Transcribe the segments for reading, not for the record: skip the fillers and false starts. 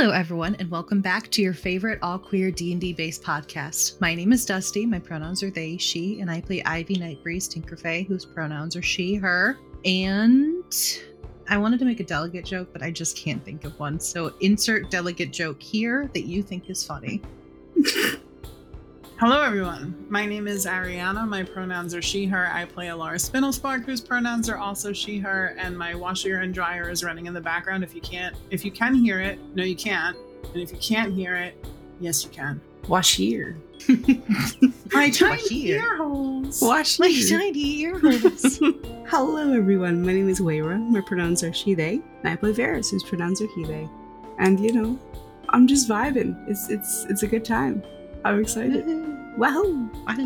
Hello, everyone, and welcome back to your favorite all-queer D&D based podcast. My name is Dusty. My pronouns are they, she, and I play Ivy Nightbreeze Tinkerfey, whose pronouns are she, her. And I wanted to make a delegate joke, but I just can't think of one. So insert delegate joke here that you think is funny. Hello, everyone. My name is Ariana. My pronouns are she, her. I play Alara Spindlespark, whose pronouns are also she, her. And my washer and dryer is running in the background. If you can hear it, no, you can't. And if you can't hear it, yes, you can. Wash here. My tiny ear holes. Wash My here. tiny ear holes. Hello, everyone. My name is Weira. My pronouns are she, they. And I play Varys, whose pronouns are he, they. And, I'm just vibing. It's a good time. I'm excited. Wahoo!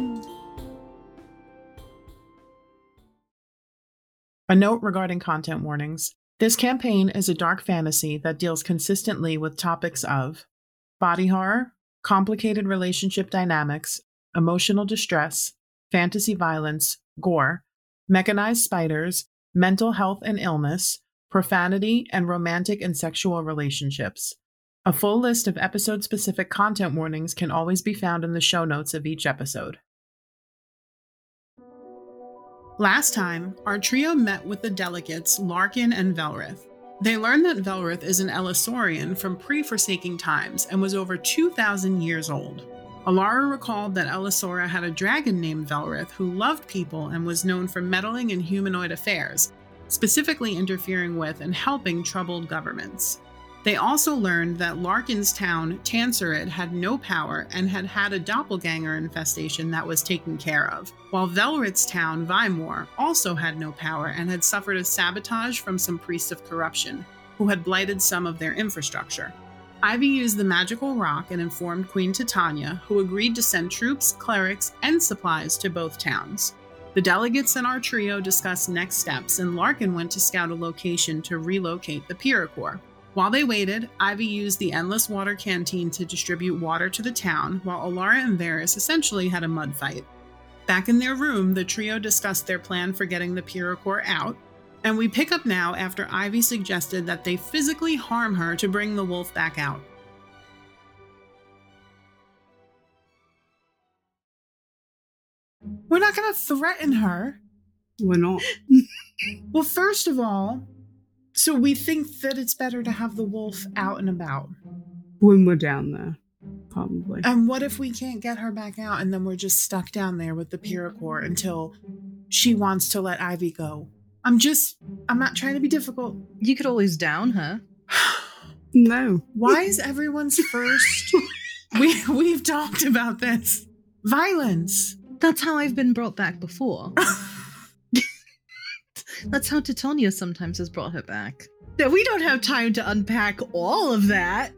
A note regarding content warnings. This campaign is a dark fantasy that deals consistently with topics of body horror, complicated relationship dynamics, emotional distress, fantasy violence, gore, mechanized spiders, mental health and illness, profanity, and romantic and sexual relationships. A full list of episode-specific content warnings can always be found in the show notes of each episode. Last time, our trio met with the delegates Larkin and Velrith. They learned that Velrith is an Elisorian from pre-Forsaking times and was over 2,000 years old. Alara recalled that Elisora had a dragon named Velrith who loved people and was known for meddling in humanoid affairs, specifically interfering with and helping troubled governments. They also learned that Larkin's town, Tanserid, had no power and had had a doppelganger infestation that was taken care of, while Velrith's town, Vymor, also had no power and had suffered a sabotage from some priests of corruption, who had blighted some of their infrastructure. Ivy used the magical rock and informed Queen Titania, who agreed to send troops, clerics, and supplies to both towns. The delegates and our trio discussed next steps, and Larkin went to scout a location to relocate the Pyrrhocor. While they waited, Ivy used the Endless Water Canteen to distribute water to the town, while Alara and Varys essentially had a mud fight. Back in their room, the trio discussed their plan for getting the Pyrrhocor out, and we pick up now after Ivy suggested that they physically harm her to bring the wolf back out. We're not going to threaten her. We're not. Well, first of all, so we think that it's better to have the wolf out and about. When we're down there, probably. And what if we can't get her back out and then we're just stuck down there with the Pyrrhocor until she wants to let Ivy go? I'm not trying to be difficult. You could always down her. No. Why is everyone's first... We've talked about this. Violence. That's how I've been brought back before. That's how Titania sometimes has brought her back. Now, we don't have time to unpack all of that.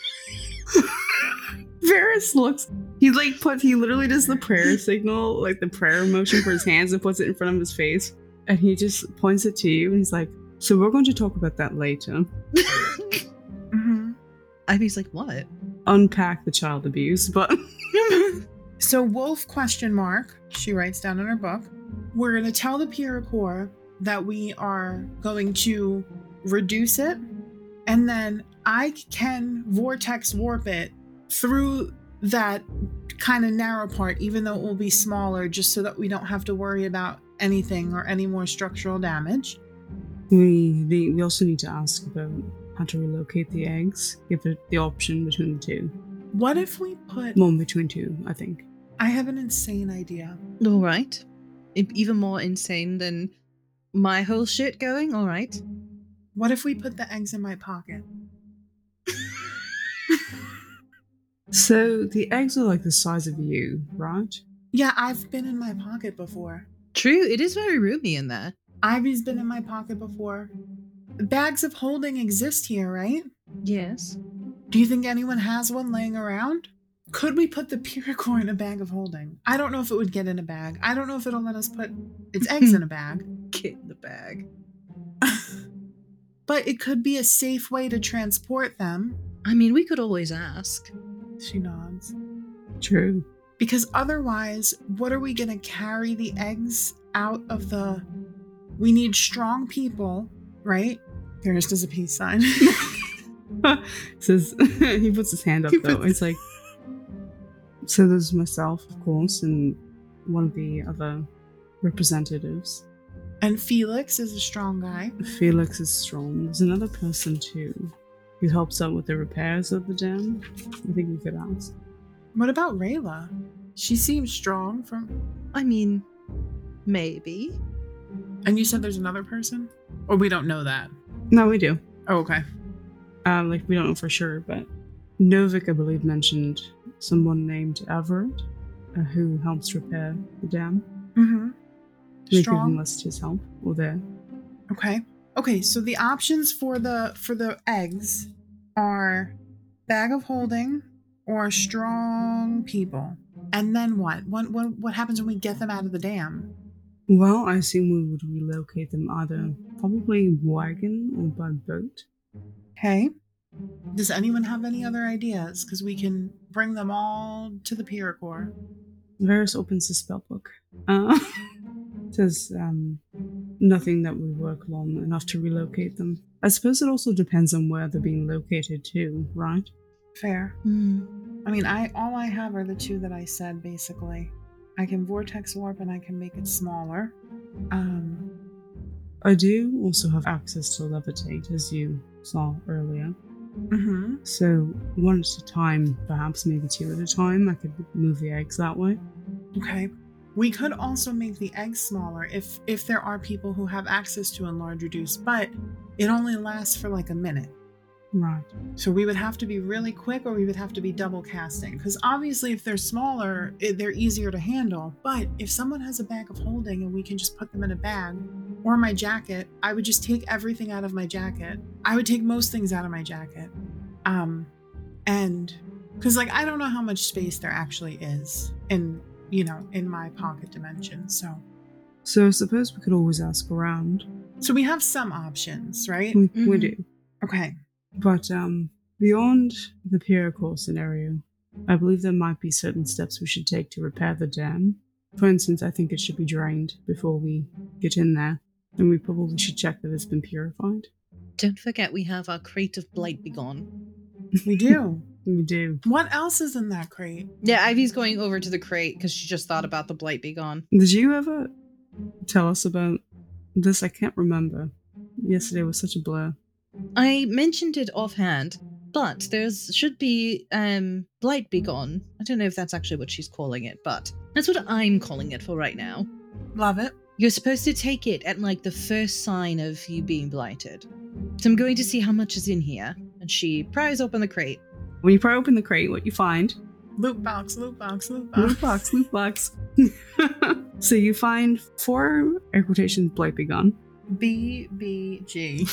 Varys looks. He literally does the prayer signal, like the prayer motion for his hands, and puts it in front of his face, and he just points it to you, and he's like, "So we're going to talk about that later." Mm-hmm. Ivy's like, what? Unpack the child abuse, but So wolf ? She writes down in her book. We're going to tell the Pyrrhocor that we are going to reduce it, and then I can vortex warp it through that kind of narrow part, even though it will be smaller, just so that we don't have to worry about anything or any more structural damage. we also need to ask about how to relocate the eggs. Give it the option between the two. What if we put... One between two, I think. I have an insane idea. All right. Even more insane than my whole shit going? All right. What if we put the eggs in my pocket? So the eggs are like the size of you, right? Yeah, I've been in my pocket before. True, it is very roomy in there. Ivy's been in my pocket before. Bags of holding exist here, right? Yes. Do you think anyone has one laying around? Could we put the Pyrrhocor in a bag of holding? I don't know if it would get in a bag. I don't know if it'll let us put its eggs in a bag. Get in the bag. But it could be a safe way to transport them. I mean, we could always ask. She nods. True. Because otherwise, what are we going to carry the eggs out of the... We need strong people, right? Paris does a peace sign. Says he puts his hand up though. It's like, so there's myself, of course, and one of the other representatives. And Felix is a strong guy. Felix is strong. There's another person too who helps out with the repairs of the dam. I think we could ask. What about Rayla? She seems strong from... I mean, maybe. And you said there's another person? Or we don't know that? No, we do. Oh, okay. Like, we don't know for sure, but Novik, I believe, mentioned someone named Everett who helps repair the dam. Mm-hmm. They can list his help or there. Okay, so the options for the eggs are bag of holding or strong people. And then what? What happens when we get them out of the dam? Well, I assume we would relocate them either probably wagon or by boat. Okay. Does anyone have any other ideas? Because we can bring them all to the Pyrrhocor. Varys opens the spellbook. Says nothing that would work long enough to relocate them. I suppose it also depends on where they're being located too, right? Fair. I mean, all I have are the two that I said, basically. I can vortex warp and I can make it smaller. I do also have access to levitate, as you saw earlier. Mm-hmm. So one at a time, perhaps maybe two at a time, I could move the eggs that way. Okay. We could also make the eggs smaller if there are people who have access to enlarge reduce, but it only lasts for like a minute. Right. So we would have to be really quick, or we would have to be double casting. Because obviously if they're smaller, they're easier to handle. But if someone has a bag of holding and we can just put them in a bag, or my jacket, I would just take everything out of my jacket. I would take most things out of my jacket. And because like, I don't know how much space there actually is in my pocket dimension. So I suppose we could always ask around. So we have some options, right? We do. Okay. But beyond the Pyrrhocor scenario, I believe there might be certain steps we should take to repair the dam. For instance, I think it should be drained before we get in there, and we probably should check that it's been purified. Don't forget we have our crate of Blight Begone. We do. We do. What else is in that crate? Yeah, Ivy's going over to the crate because she just thought about the Blight Begone. Did you ever tell us about this? I can't remember. Yesterday was such a blur. I mentioned it offhand, but should be Blight Begone. I don't know if that's actually what she's calling it, but that's what I'm calling it for right now. Love it. You're supposed to take it at like the first sign of you being blighted. So I'm going to see how much is in here. And she pries open the crate. When you pry open the crate, what you find? Loot box, loot box, loot box. Loot box, loot box. So you find 4 air quotations Blight Begone. BBG.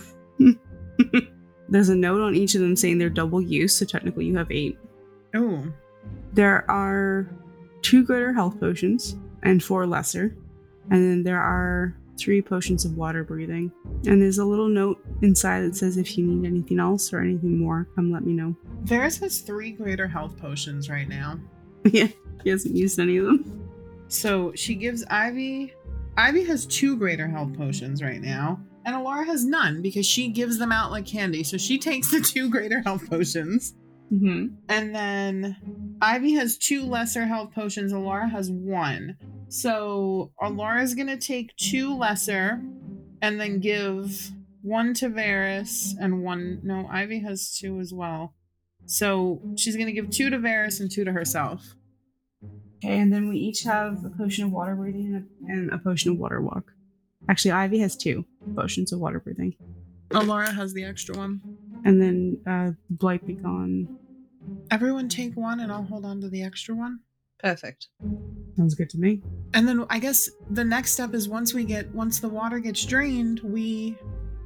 There's a note on each of them saying they're double use, so technically you have 8. Oh. There are 2 greater health potions and 4 lesser. And then there are 3 potions of water breathing. And there's a little note inside that says if you need anything else or anything more, come let me know. Varys has 3 greater health potions right now. Yeah, he hasn't used any of them. So she gives Ivy... Ivy has 2 greater health potions right now. And Alara has none because she gives them out like candy. So she takes the 2 greater health potions. Mm-hmm. And then Ivy has 2 lesser health potions. Alara has 1. So Alara's going to take 2 lesser and then give 1 to Varys and 1... No, Ivy has 2 as well. So she's going to give 2 to Varys and 2 to herself. Okay, and then we each have a potion of water breathing and a potion of water walk. Actually, Ivy has 2 potions of water breathing. Alara has the extra one. And then Blight Begone. Everyone take 1 and I'll hold on to the extra one. Perfect. Sounds good to me. And then I guess the next step is once the water gets drained, we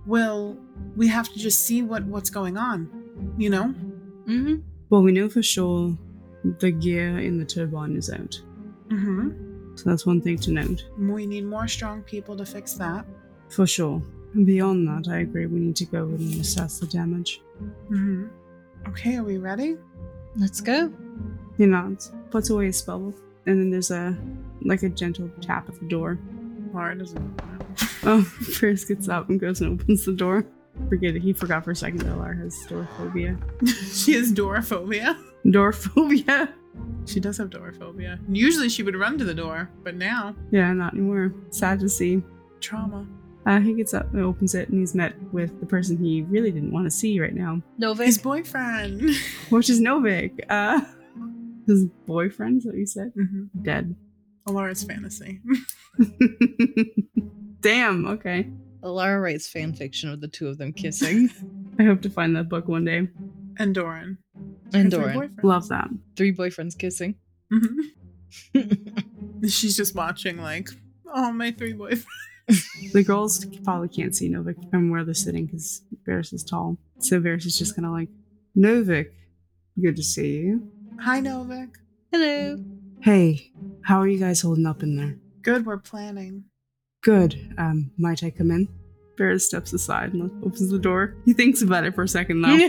have to just see what's going on, you know? Mm-hmm. Well, we know for sure the gear in the turbine is out. Mm-hmm. So that's one thing to note. We need more strong people to fix that. For sure. And beyond that, I agree we need to go and assess the damage. Mm-hmm. Okay, are we ready? Let's go. He nods, puts away his spellbook, and then there's a gentle tap at the door. Laura doesn't. Oh, Ferris gets up and goes and opens the door. He forgot for a second that Alara has doorphobia. She has doorphobia. Doorphobia? She does have doorphobia. Usually she would run to the door, but now... Yeah, not anymore. Sad to see. Trauma. He gets up and opens it, and he's met with the person he really didn't want to see right now. Novik. His boyfriend. Which is Novik. His boyfriend, is what you said? Mm-hmm. Dead. Alara's fantasy. Damn, okay. Alara writes fan fiction of the two of them kissing. I hope to find that book one day. And Doran. And Her three Doran. boyfriends. Love that. 3 boyfriends kissing. Mm-hmm. She's just watching like, oh, my 3 boyfriends. The girls probably can't see Novik from where they're sitting because Varys is tall. So Varys is just kind of like, Novik, good to see you. Hi, Novik. Hello. Hey, how are you guys holding up in there? Good, we're planning. Good. Might I come in? Varys steps aside and opens the door. He thinks about it for a second though.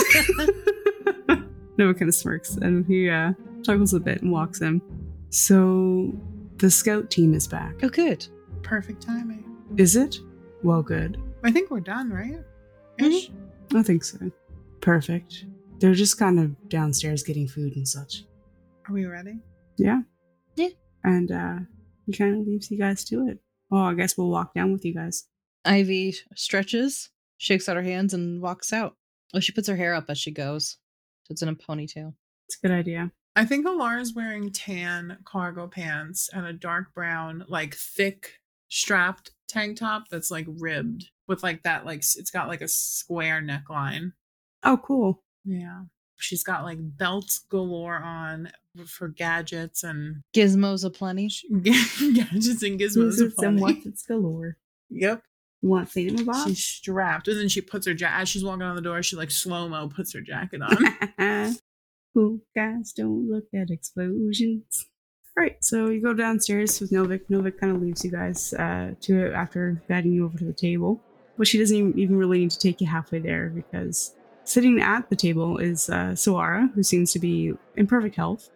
Novik kind of smirks and he chuckles a bit and walks in. So, the scout team is back. Oh, good. Perfect timing. Is it? Well, good. I think we're done, right? Ish. I think so. Perfect. They're just kind of downstairs getting food and such. Are we ready? Yeah. Yeah. And he kind of leaves you guys to it. Oh, I guess we'll walk down with you guys. Ivy stretches, shakes out her hands, and walks out. Oh, she puts her hair up as she goes. So it's in a ponytail. It's a good idea. I think Alara's wearing tan cargo pants and a dark brown, like thick strapped tank top that's like ribbed with like that, like it's got like a square neckline. Oh, cool. Yeah. She's got like belts galore on for gadgets and Gizmos aplenty. gadgets and gizmos. Who's and what's its galore. Yep. You want thingamabob? She's strapped. And then she puts her jacket, as she's walking out the door, she like slow-mo puts her jacket on. Cool guys don't look at explosions. Alright, so you go downstairs with Novik. Novik kind of leaves you guys to after guiding you over to the table. But she doesn't even really need to take you halfway there because sitting at the table is Soara, who seems to be in perfect health.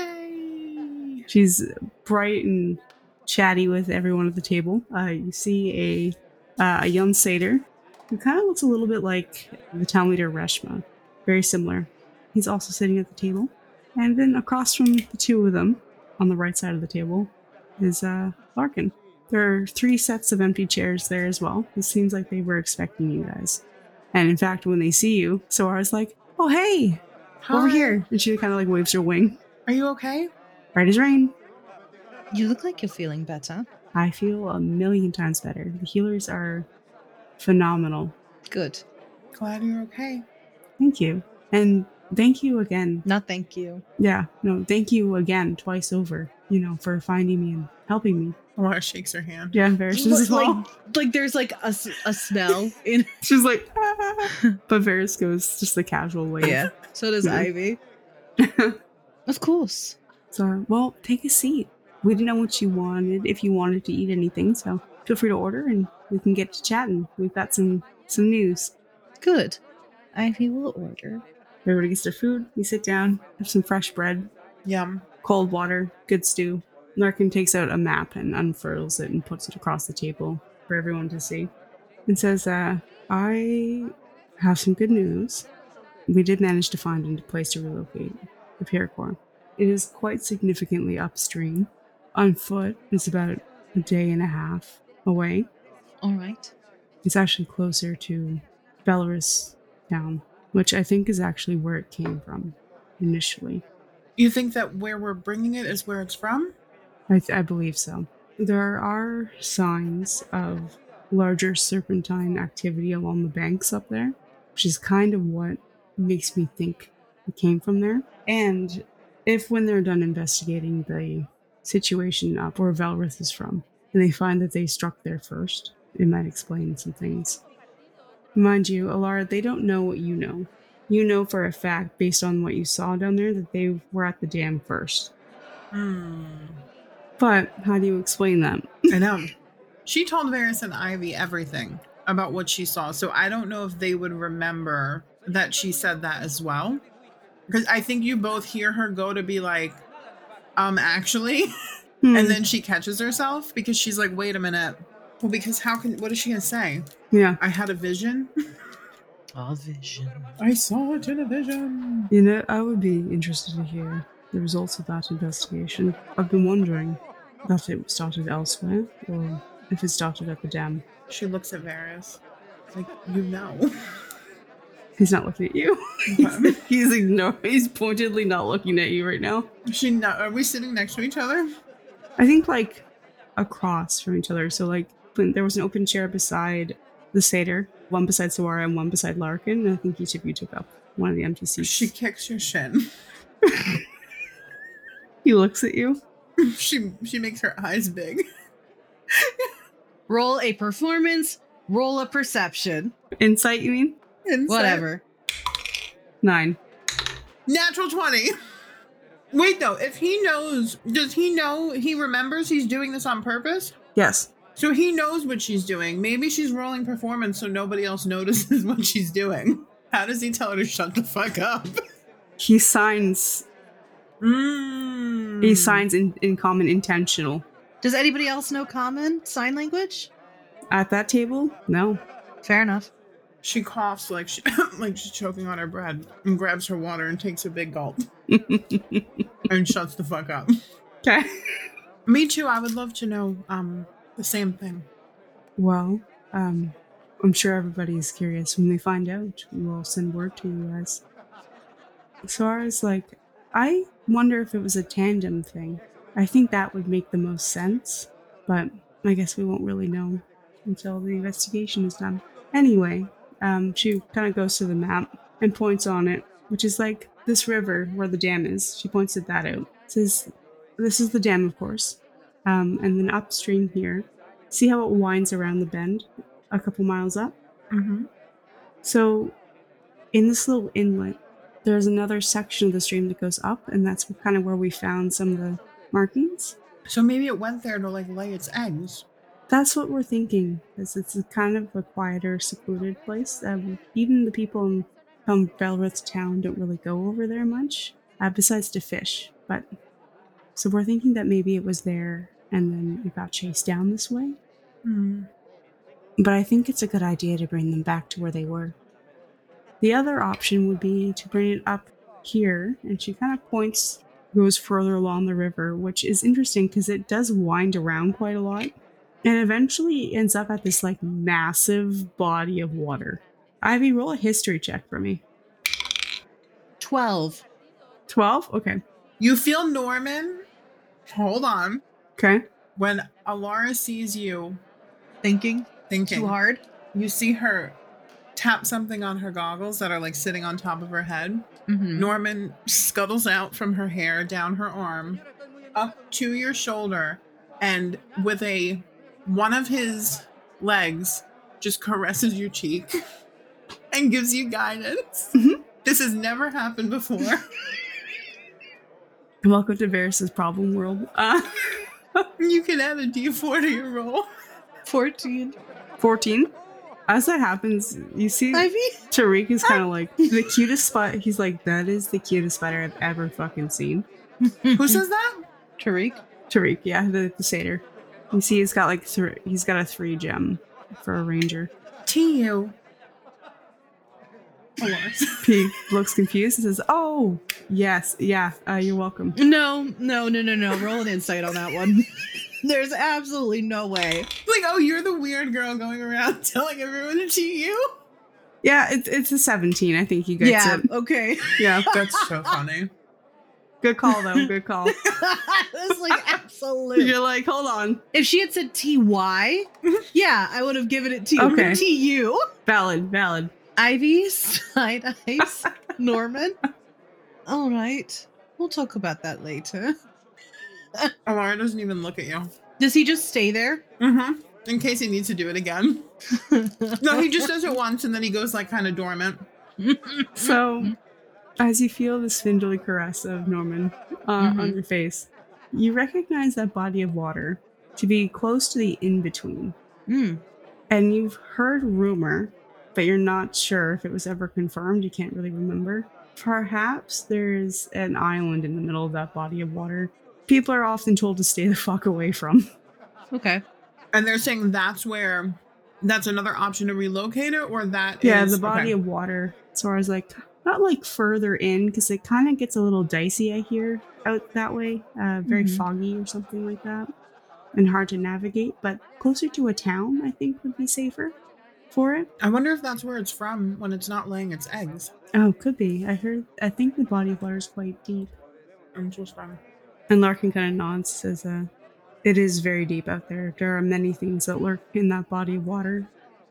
Yay! She's bright and chatty with everyone at the table. You see a young satyr who kind of looks a little bit like the town leader Reshma. Very similar. He's also sitting at the table. And then across from the two of them, on the right side of the table, is Larkin. There are 3 sets of empty chairs there as well. It seems like they were expecting you guys. And in fact, when they see you, Soara's like, oh, hey, Hi. over here. And she kind of like waves her wing. Are you okay? Right as rain. You look like you're feeling better. I feel 1,000,000 times better. The healers are phenomenal. Good. Glad you're okay. Thank you. And thank you again. Not thank you. Yeah, no, thank you again, twice over, for finding me and helping me. Alara shakes her hand. Yeah, Varys as well. Like there's like a smell in. She's like, ah. But Varys goes just the casual way. Yeah. So does Yeah. Ivy. Of course. So, well, take a seat. We didn't know what you wanted, if you wanted to eat anything, so feel free to order and we can get to chatting. We've got some news. Good. Ivy will order. Everybody gets their food. We sit down, have some fresh bread, Yum. cold water, good stew. Larkin takes out a map and unfurls it and puts it across the table for everyone to see. And says, I have some good news. We did manage to find a place to relocate the Paracord. It is quite significantly upstream. On foot, it's about a day and a half away. All right. It's actually closer to Belarus town, which I think is actually where it came from initially. You think that where we're bringing it is where it's from? I believe so. There are signs of larger serpentine activity along the banks up there, which is kind of what makes me think it came from there. And if when they're done investigating the situation up where Velrith is from, and they find that they struck there first, it might explain some things. Mind you, Alara, they don't know what you know. You know for a fact, based on what you saw down there, that they were at the dam first. But how do you explain that? I know. She told Varys and Ivy everything about what she saw, so I don't know if they would remember that she said that as well. Because I think you both hear her go to be like, actually, and then she catches herself because she's like, wait a minute. Well, because what is she going to say? Yeah. I had a vision. All vision. I saw it in a vision. You know, I would be interested to hear the results of that investigation. I've been wondering if it started elsewhere or if it started at the dam. She looks at Varys. Like, you know. He's not looking at you. Okay. He's ignoring. He's pointedly not looking at you right now. Are we sitting next to each other? I think like across from each other. So like when there was an open chair beside the satyr, one beside Sawara and one beside Larkin. And I think each of you took up one of the empty seats. She kicks your shin. He looks at you. She makes her eyes big. Roll a performance, roll a perception. Insight, you mean? Insight. Whatever. 9. Natural 20. Wait, though, if he knows, does he know he remembers he's doing this on purpose? Yes. So he knows what she's doing. Maybe she's rolling performance so nobody else notices what she's doing. How does he tell her to shut the fuck up? He signs. He signs in common intentional. Does anybody else know common sign language? At that table? No. Fair enough. She coughs like she's choking on her bread and grabs her water and takes a big gulp and shuts the fuck up. Okay. Me too. I would love to know the same thing. Well, I'm sure everybody's curious. When we find out, we will send word to you guys. Sawara's like, I wonder if it was a tandem thing. I think that would make the most sense, but I guess we won't really know until the investigation is done. Anyway, she kind of goes to the map and points on it, which is like this river where the dam is. She points at that out. Says, this is the dam, of course. And then upstream here, see how it winds around the bend a couple miles up? Mm-hmm. So in this little inlet, there's another section of the stream that goes up, and that's kind of where we found some of the markings. So maybe it went there to like lay its eggs. That's what we're thinking, because it's a kind of a quieter, secluded place. Even the people from Belrith town don't really go over there much, besides to fish. But so we're thinking that maybe it was there, and then it got chased down this way. Mm. But I think it's a good idea to bring them back to where they were. The other option would be to bring it up here, and she kind of goes further along the river, which is interesting because it does wind around quite a lot, and eventually ends up at this like massive body of water. Ivy, roll a history check for me. 12. 12? Okay. You feel Norman. Hold on. Okay. When Alara sees you Thinking too hard. you see her tap something on her goggles that are like sitting on top of her head. Mm-hmm. Norman scuttles out from her hair, down her arm, up to your shoulder, and with one of his legs just caresses your cheek and gives you guidance. Mm-hmm. This has never happened before. Welcome to Varys' problem world. You can add a D4 to your roll. 14. 14. As that happens, you see Ivy? Tariq is kind of like the cutest spot. He's like, that is the cutest spider I've ever fucking seen. Who says that? Tariq? Tariq, yeah, the satyr. You see, he's got like he's got a 3 gem for a ranger. TU. He looks confused and says, "Oh, yes, yeah, you're welcome." No. Roll an insight on that one. There's absolutely no way. Like, oh, you're the weird girl going around telling everyone to cheat you? Yeah, it's a 17. I think he gets it. Okay. Yeah, That's so funny. good call though. Good call. That's like absolute. You're like, hold on. If she had said TY, yeah, I would have given it to you. Okay. TU. Valid. Ivy, side eyes, Norman. All right. We'll talk about that later. Alara doesn't even look at you. Does he just stay there? Mm-hmm. In case he needs to do it again. No, he just does it once and then he goes like kind of dormant. So, as you feel the spindly caress of Norman on your face, you recognize that body of water to be close to the in-between. Mm. And you've heard rumor, but you're not sure if it was ever confirmed. You can't really remember. Perhaps there's an island in the middle of that body of water. People are often told to stay the fuck away from. Okay. And they're saying that's where That's another option to relocate it, or that Yeah, is the body of water, as far as like, not like further in, because it kind of gets a little dicey, I hear, out that way. Very Mhm. foggy or something like that, and hard to navigate. But closer to a town, I think, would be safer for it. I wonder if that's where it's from when it's not laying its eggs. Oh, could be. I think the body of water is quite deep. Interesting. And Larkin kind of nods, says, it is very deep out there. There are many things that lurk in that body of water.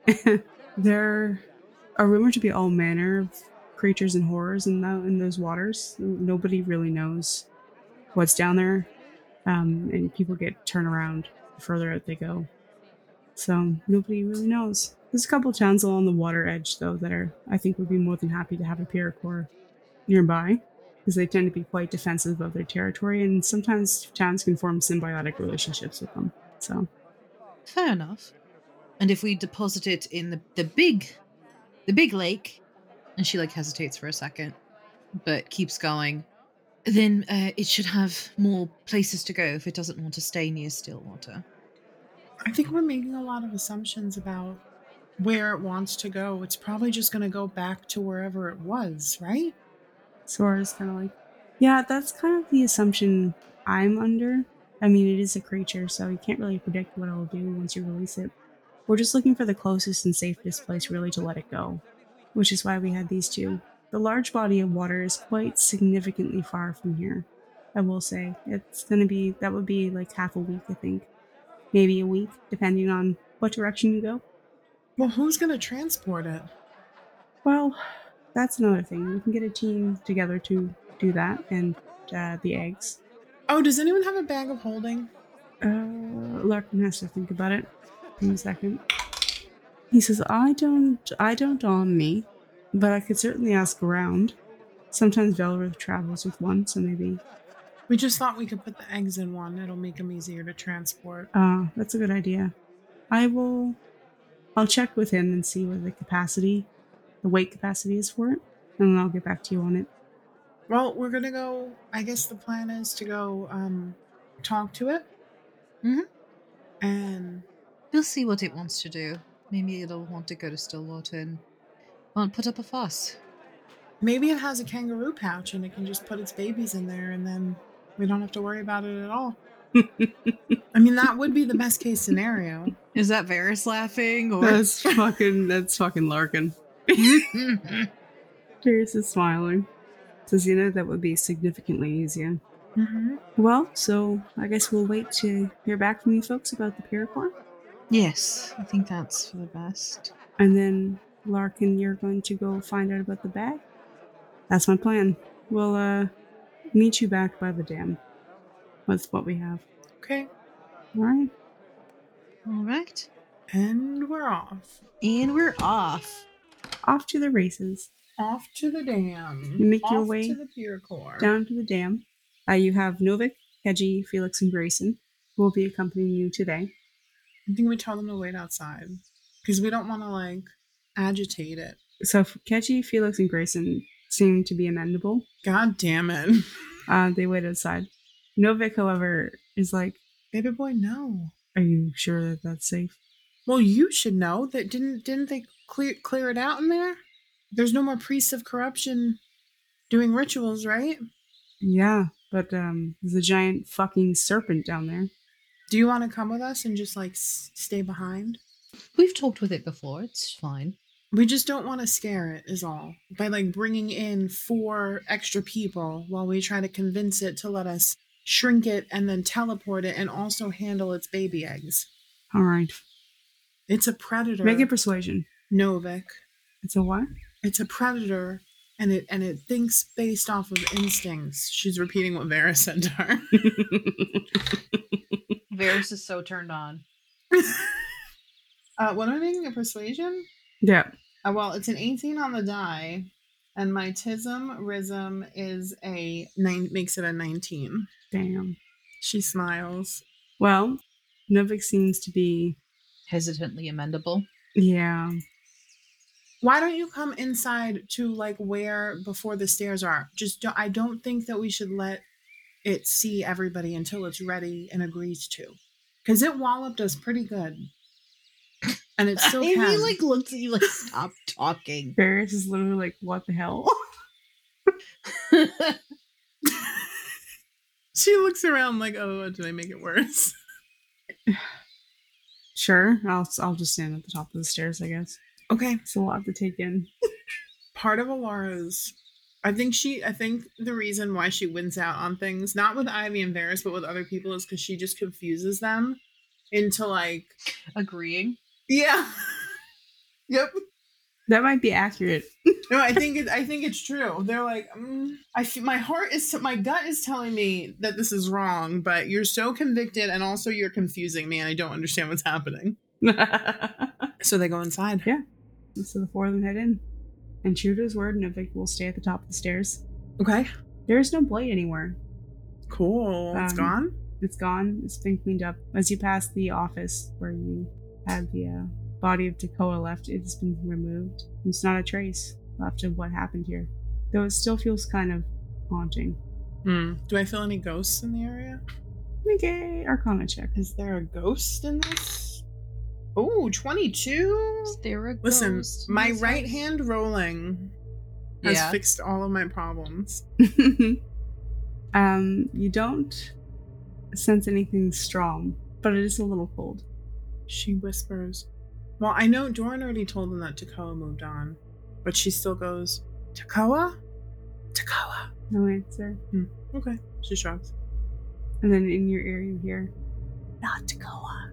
There are rumored to be all manner of creatures and horrors in those waters. Nobody really knows what's down there, and people get turned around the further out they go. So nobody really knows. There's a couple towns along the water edge, though, that I think would be more than happy to have a Paracore nearby, because they tend to be quite defensive of their territory, and sometimes towns can form symbiotic relationships with them. So Fair enough. And if we deposit it in the big lake, and she like hesitates for a second, but keeps going, then it should have more places to go if it doesn't want to stay near Stillwater. I think we're making a lot of assumptions about where it wants to go. It's probably just going to go back to wherever it was, right? Sora's kind of like, yeah, that's kind of the assumption I'm under. I mean, it is a creature, so you can't really predict what it'll do once you release it. We're just looking for the closest and safest place really to let it go, which is why we had these two. The large body of water is quite significantly far from here. I will say that would be like half a week, I think, maybe a week, depending on what direction you go. Well, who's going to transport it? Well, that's another thing. We can get a team together to do that, and the eggs. Oh, does anyone have a bag of holding? Larkin has to think about it in a second. He says, I don't on me, but I could certainly ask around. Sometimes Velruth travels with one, so maybe. We just thought we could put the eggs in one. It'll make them easier to transport. That's a good idea. I'll check with him and see what the weight capacity is for it, and then I'll get back to you on it. Well, we're going to go, I guess the plan is to go talk to it. Mhm. And We'll see what it wants to do. Maybe it'll want to go to Stillwater and won't put up a fuss. maybe it has a kangaroo pouch and it can just put its babies in there and then we don't have to worry about it at all. I mean, that would be the best case scenario. Is that Varys laughing? Or That's fucking Larkin. Varys is smiling. Says, that would be significantly easier. Mm-hmm. Well, so I guess we'll wait to hear back from you folks about the Paracore. Yes, I think that's for the best. And then, Larkin, you're going to go find out about the bag? That's my plan. We'll meet you back by the dam. That's what we have. Okay. Alright. All right. And we're off. And we're off. Off to the races. Off to the dam. You make off your way to the Paracore. Down to the dam. You have Novik, Keji, Felix, and Grayson, who will be accompanying you today. I think we tell them to wait outside. Because we don't want to, agitate it. So Keji, Felix, and Grayson seem to be amendable. God damn it. They wait outside. Novik, however, is like, Baby boy, no. are you sure that that's safe? Well, you should know that didn't they clear it out in there? There's no more priests of corruption doing rituals, right? Yeah, but there's a giant fucking serpent down there. Do you want to come with us and just stay behind? We've talked with it before. It's fine. We just don't want to scare it, is all. By bringing in 4 extra people while we try to convince it to let us shrink it and then teleport it and also handle its baby eggs. All right. It's a predator. Make a persuasion. Novik. It's a what? It's a predator, and it thinks based off of instincts. She's repeating what Vera said to her. Varys is so turned on. What am I making? A persuasion? Yeah. Well, it's an 18 on the die, and my Tism Rism is makes it a 19. Damn. She smiles. Well, Novik seems to be Hesitantly amendable. Yeah. Why don't you come inside to where before the stairs are? I don't think that we should let it see everybody until it's ready and agrees to. Because it walloped us pretty good. And it still Amy can. like looks at you like, stop talking. Varys is literally like, what the hell? She looks around like, oh, did I make it worse? Sure, I'll just stand at the top of the stairs, I guess. Okay. It's a lot to take in. Part of Alara's, I think the reason why she wins out on things, not with Ivy and Varys, but with other people, is because she just confuses them into like agreeing. Yeah. Yep. That might be accurate. No, I think it's true. They're like, my gut is telling me that this is wrong, but you're so convicted, and also you're confusing me, and I don't understand what's happening. So they go inside. Yeah. So the four of them head in, and true to his word, Novik will stay at the top of the stairs. Okay. There is no blade anywhere. Cool. It's gone. It's gone. It's been cleaned up. As you pass the office where you had the body of Tekoa left, it's been removed. There's not a trace left of what happened here, though it still feels kind of haunting. Do I feel any ghosts in the area? Make a Arcana check. Is there a ghost in this? Oh, 22? Is there a Listen, ghost in my this right house? hand rolling has fixed all of my problems. You don't sense anything strong, but it is a little cold. She whispers. Well, I know Doran already told them that Tekoa moved on, but she still goes, Tekoa? Tekoa. No answer. Okay. She shrugs. And then in your ear you hear, not Tekoa.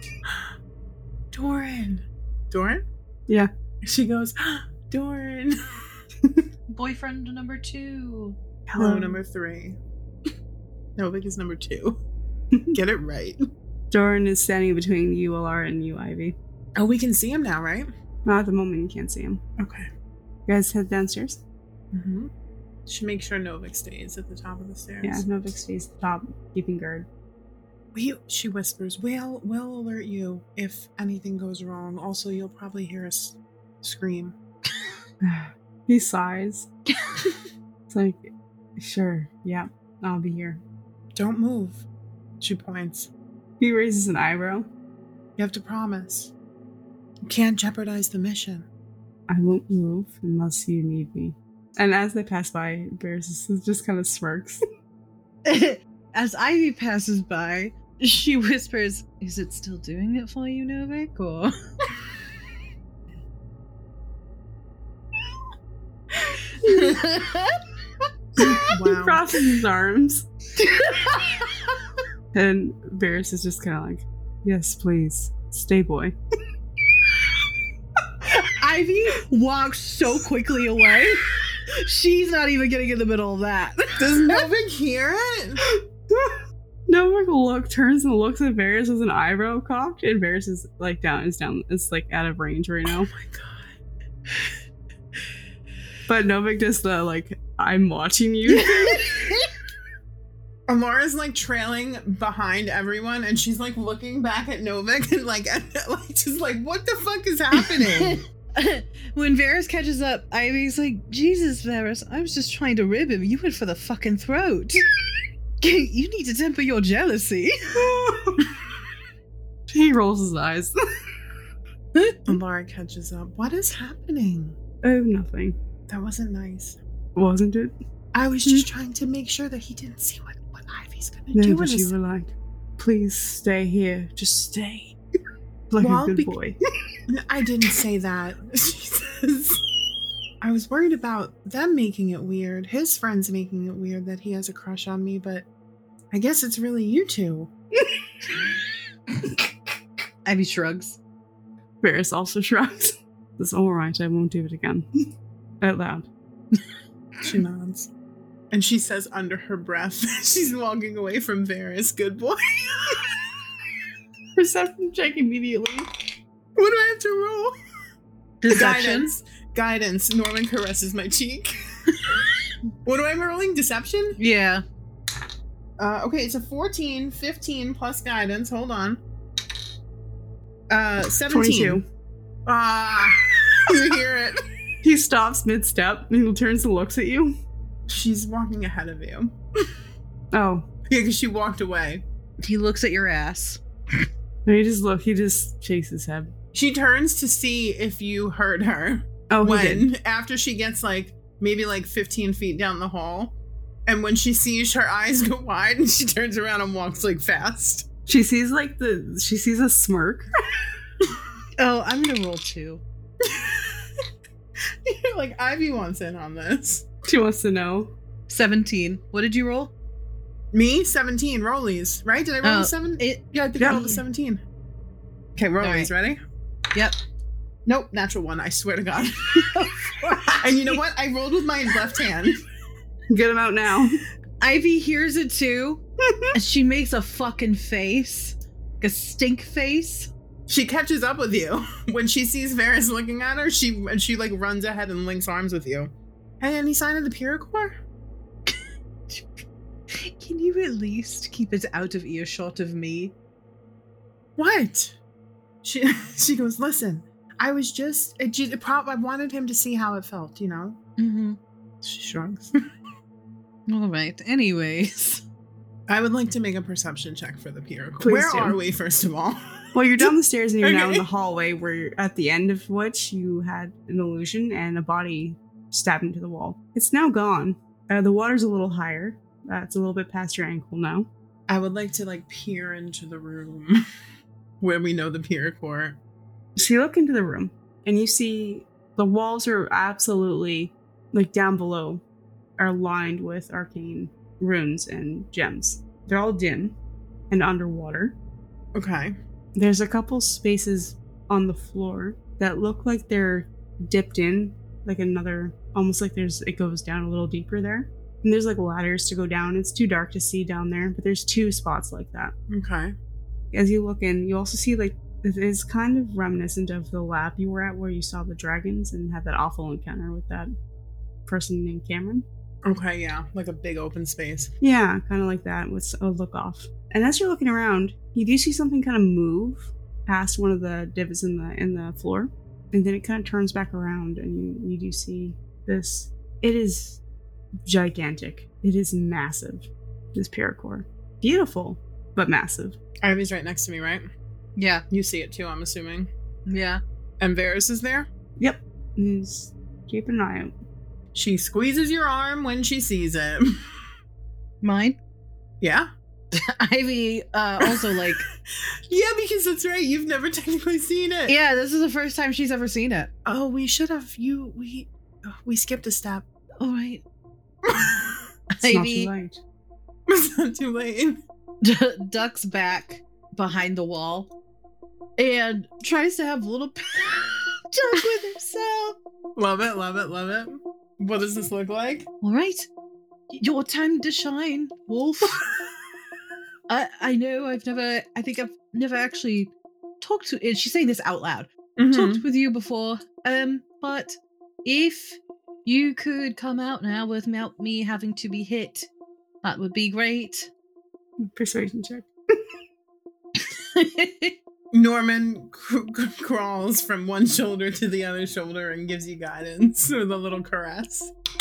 Doran. Doran? Yeah. She goes, Doran. Boyfriend number 2. Hello, number 3. Novik is number 2. Get it right. Doran is standing between you, Alara, and you, Ivy. Oh, we can see him now, right? Not at the moment, you can't see him. Okay. You guys head downstairs? Mm-hmm. Should make sure Novik stays at the top of the stairs. Yeah, Novik stays at the top, keeping guard. She whispers, we'll alert you if anything goes wrong. Also, you'll probably hear us scream. He sighs. It's like, sure, yeah, I'll be here. Don't move. She points. He raises an eyebrow. You have to promise. You can't jeopardize the mission. I won't move unless you need me. And as they pass by, Varys just kind of smirks. As Ivy passes by, she whispers, is it still doing it for you, Novik, or? He crosses his arms. And Varys is just kind of like, yes, please, stay, boy. Ivy walks so quickly away. She's not even getting in the middle of that. Does Novik hear it? Novik turns and looks at Varys with an eyebrow cocked, and Varys is like it's like out of range right now. Oh my god. But Novik does the like, I'm watching you. Alara's like trailing behind everyone, and she's like looking back at Novik and like just like, what the fuck is happening? When Varys catches up, Ivy's like, Jesus, Varys, I was just trying to rib him. You went for the fucking throat. You need to temper your jealousy. He rolls his eyes. Alara catches up. What is happening? Oh, nothing. That wasn't nice. Wasn't it? I was just trying to make sure that he didn't see what Ivy's gonna No, do. but you were like, please stay here. Just stay. Like a good boy. I didn't say that. She says, I was worried about them making it weird, his friends making it weird that he has a crush on me, but I guess it's really you two. Ivy shrugs. Varys also shrugs. It's alright, I won't do it again. Out loud. She nods. And she says under her breath, she's walking away from Varys, good boy. Perception check immediately. What do I have to roll? Deception. Guidance. Norman caresses my cheek. What am I rolling? Deception? Yeah. Okay, it's a 14, 15 plus guidance. Hold on. 17. 22. You hear it. He stops mid-step and he turns and looks at you. She's walking ahead of you. Oh. Yeah, because she walked away. He looks at your ass. No, he just shakes his head. She turns to see if you heard her. Oh, he did. After she gets maybe 15 feet down the hall. And when she sees her eyes go wide and she turns around and walks fast. She sees she sees a smirk. Oh, I'm gonna roll 2. Ivy wants in on this. She wants to know. 17. What did you roll? Me? 17. Rollies, right? Did I roll a 7? Yeah, I think I rolled a 17. Okay, rollies, right. Ready? Yep. Nope, natural 1, I swear to God. And you know what? I rolled with my left hand. Get him out now. Ivy hears it too, and she makes a fucking face. A stink face. She catches up with you. When she sees Varys looking at her, she runs ahead and links arms with you. Hey, any sign of the Pyrrhocor? Can you at least keep it out of earshot of me? What? She goes, listen, I was just, I wanted him to see how it felt, you know? Mm-hmm. She shrugs. All right. Anyways. I would like to make a perception check for the Pyrrhocor. Please Where do. are we, first of all? Well, you're down the stairs and you're now in Okay. the hallway where you're at the end of which you had an illusion and a body stabbed into the wall. It's now gone. The water's a little higher. It's a little bit past your ankle now. I would like to peer into the room where we know the Pyrrhocor. So you look into the room and you see the walls are absolutely, down below, are lined with arcane runes and gems. They're all dim and underwater. Okay. There's a couple spaces on the floor that look like they're dipped in, almost like it goes down a little deeper there. And there's ladders to go down. It's too dark to see down there, but there's 2 spots like that. Okay. As you look in, you also see it is kind of reminiscent of the lab you were at where you saw the dragons and had that awful encounter with that person named Cameron. Okay, yeah. A big open space. Yeah, kind of like that with a look off. And as you're looking around, you do see something kind of move past one of the divots in the floor, and then it kind of turns back around, and you do see this. It is gigantic. It is massive. This Pyrrhocor, beautiful but massive. Ivy's right next to me, right? Yeah. You see it too, I'm assuming. Yeah. And Varys is there? Yep, he's keeping an eye out. She squeezes your arm when she sees it. Mine? Yeah? Ivy also Yeah, because that's right. You've never technically seen it. yeah, this is the first time she's ever seen it. Oh, we should have. We skipped a step. All right. It's not Ivy too late. It's not too late. ducks back behind the wall and tries to have a little talk with herself. Love it, love it, love it. What does this look like? All right, your time to shine, Wolf. I know I think I've never actually talked to. And she's saying this out loud. Talked with you before. But if you could come out now without me having to be hit, that would be great. Persuasion check. Norman crawls from one shoulder to the other shoulder and gives you guidance with a little caress.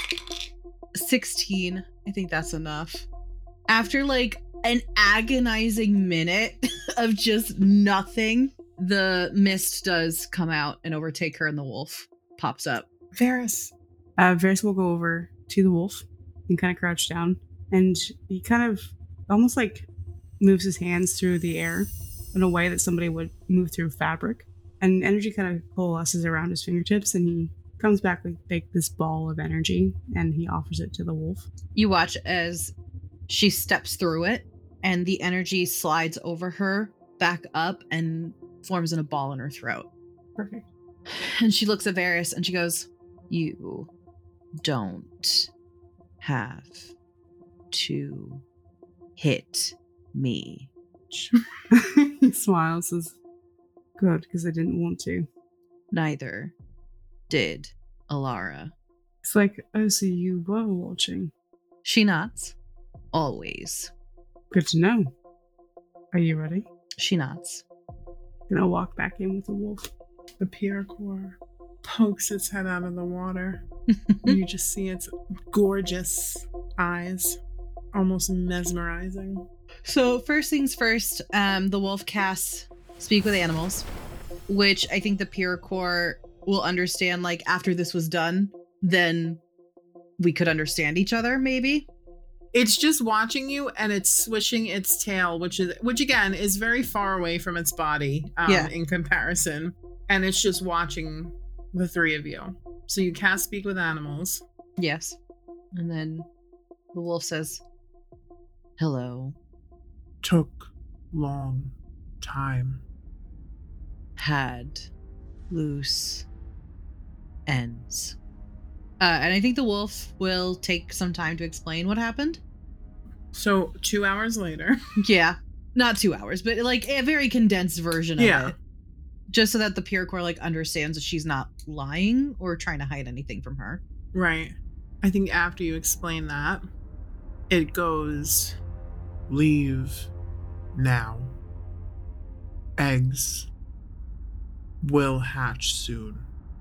16. I think that's enough. After an agonizing minute of just nothing, the mist does come out and overtake her, and the wolf pops up. Varys. Varys will go over to the wolf and kind of crouch down, and he kind of almost moves his hands through the air in a way that somebody would move through fabric, and energy kind of coalesces around his fingertips, and he comes back with this ball of energy, and he offers it to the wolf. You watch as she steps through it, and the energy slides over her back up and forms in a ball in her throat. Perfect. And she looks at Varys and she goes, "You don't have to hit me." He smiles, says, "Good, because I didn't want to." Neither did Alara. It's oh, so you were watching. She nods. Always. Good to know. Are you ready? She nods. Then I'll walk back in with the wolf. The Pyrrhocor pokes its head out of the water. You just see its gorgeous eyes, almost mesmerizing. So first things first, the wolf casts Speak with Animals. which I think the Pyrrhcore will understand, like, after this was done, then we could understand each other, maybe. It's just watching you, and it's swishing its tail, which again is very far away from its body in comparison. And it's just watching the three of you. So you can't speak with animals. Yes. And then the wolf says, hello. Took long time. Had loose ends. And I think the wolf will take some time to explain what happened. So 2 hours later. Yeah. Not 2 hours, but like a very condensed version of it. Just so that the Pyrrhcore like understands that she's not lying or trying to hide anything from her. Right. I think after you explain that, it goes, leave now. Eggs will hatch soon.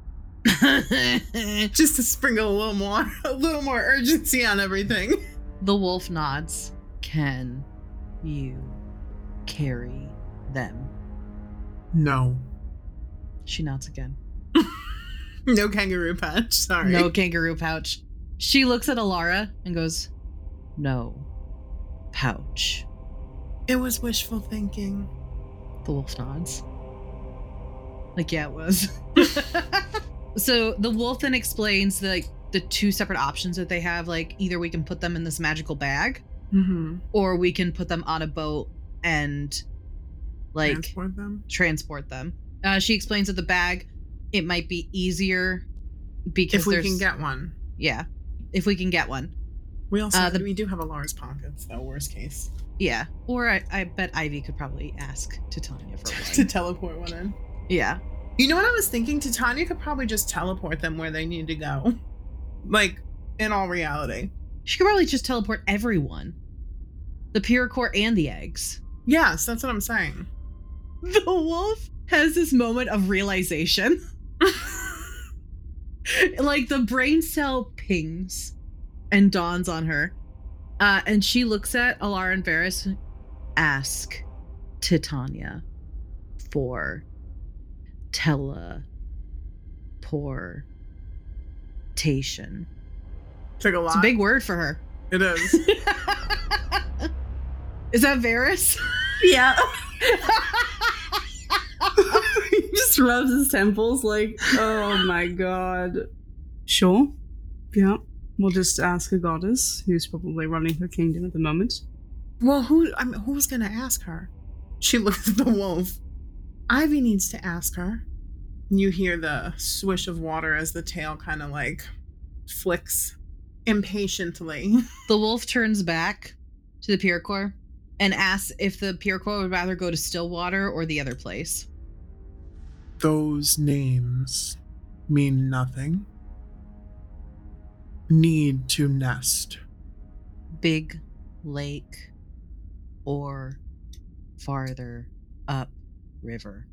just to sprinkle a little more urgency on everything. The wolf nods. Can you carry them? No. She nods again. No kangaroo pouch. Sorry. No kangaroo pouch. She looks at Alara and goes, no pouch. It was wishful thinking. The wolf nods. Like, yeah, it was. So the wolf then explains the two separate options that they have. Like, either we can put them in this magical bag, or we can put them on a boat and like transport them. She explains that the bag, it might be easier because if we can get one. Yeah, if we can get one. We also we do have Alara's pockets, though. Worst case. Yeah, or I bet Ivy could probably ask Titania for one to teleport one in. Yeah. You know what I was thinking? Titania could probably just teleport them where they need to go. Like, in all reality. She could probably just teleport everyone. The Pyrrhcore and the eggs. Yes, that's what I'm saying. The wolf has this moment of realization. Like, the brain cell pings and dawns on her. And she looks at Alara and Varys. Ask Titania for teleportation. Took a lot. It's a big word for her. It is. Is that Varys? Yeah. He just rubs his temples like, oh my god. Sure. Yeah. We'll just ask a goddess who's probably running her kingdom at the moment. Well, who's gonna ask her? She looks at the wolf. Ivy needs to ask her. You hear the swish of water as the tail kind of like flicks impatiently. The wolf turns back to the Pyrrhcore and asks if the Pyrrhcore would rather go to Stillwater or the other place. Those names mean nothing. Need to nest. Big Lake or farther up river.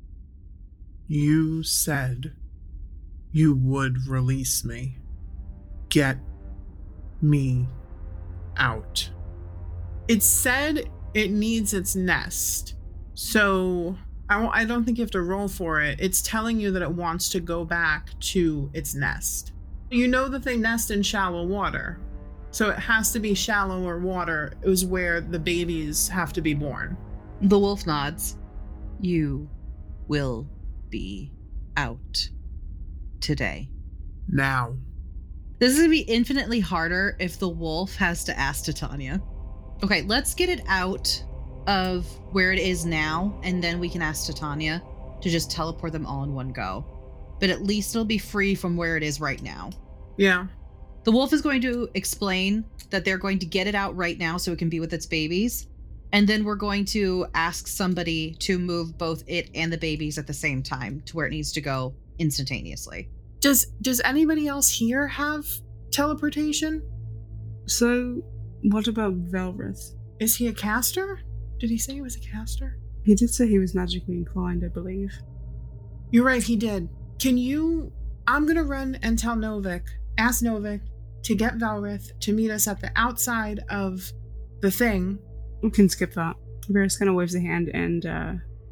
You said you would release me. Get me out. It said it needs its nest. So I don't think you have to roll for it. It's telling you that it wants to go back to its nest. You know that they nest in shallow water. So it has to be shallower water is where the babies have to be born. The wolf nods. You will be out today. Now. This is going to be infinitely harder if the wolf has to ask Titania. Okay, let's get it out of where it is now, and then we can ask Titania to just teleport them all in one go. But at least it'll be free from where it is right now. Yeah. The wolf is going to explain that they're going to get it out right now so it can be with its babies. And then we're going to ask somebody to move both it and the babies at the same time to where it needs to go instantaneously. Does anybody else here have teleportation? So, what about Velrith? Is he a caster? Did he say he was a caster? He did say he was magically inclined, I believe. You're right, he did. I'm gonna run and tell Novik, ask Novik to get Velrith to meet us at the outside of the thing. We can skip that. Varys kind of waves a hand, and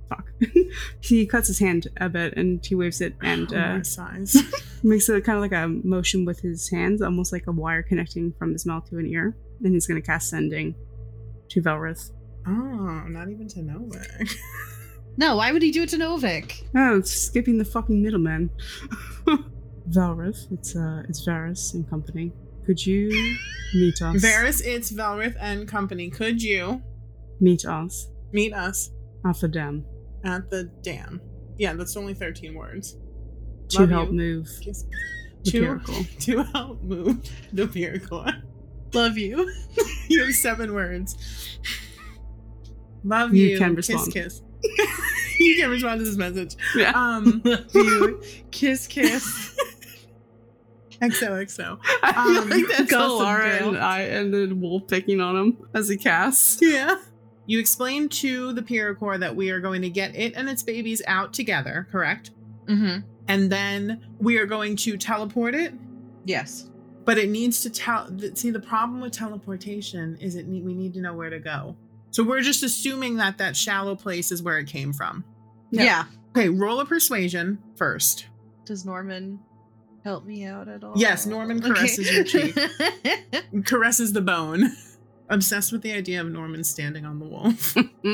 Fuck. He cuts his hand a bit and he waves it and My size. makes a kind of like a motion with his hands, almost like a wire connecting from his mouth to an ear. And he's going to cast Sending to Velrith. Oh, not even to Novik. No, why would he do it to Novik? Oh, it's skipping the fucking middleman. Velrith, it's Varys and company. Could you meet us? Varys, it's Velrith and company. Could you Meet us meet us at the dam at the dam? Yeah, that's only 13 words. to Love help you. move Kiss. the To, miracle. to help move the Pyrrhicor. Love you. You have 7 words. Love You you. can respond. Kiss, kiss. You can respond to this message. Yeah. Love you. Kiss, kiss. XOXO. I feel like that's Gossip Alara Girl. and the wolf picking on him as he casts. Yeah. You explain to the Pyrrhicor that we are going to get it and its babies out together, correct? Mm-hmm. And then we are going to teleport it, Yes. but it needs to see, the problem with teleportation is we need to know where to go. So we're just assuming that shallow place is where it came from. Yeah. Okay, roll a persuasion first. Does Norman help me out at all? Yes, Norman caresses your cheek. Caresses the bone. Obsessed with the idea of Norman standing on the wolf.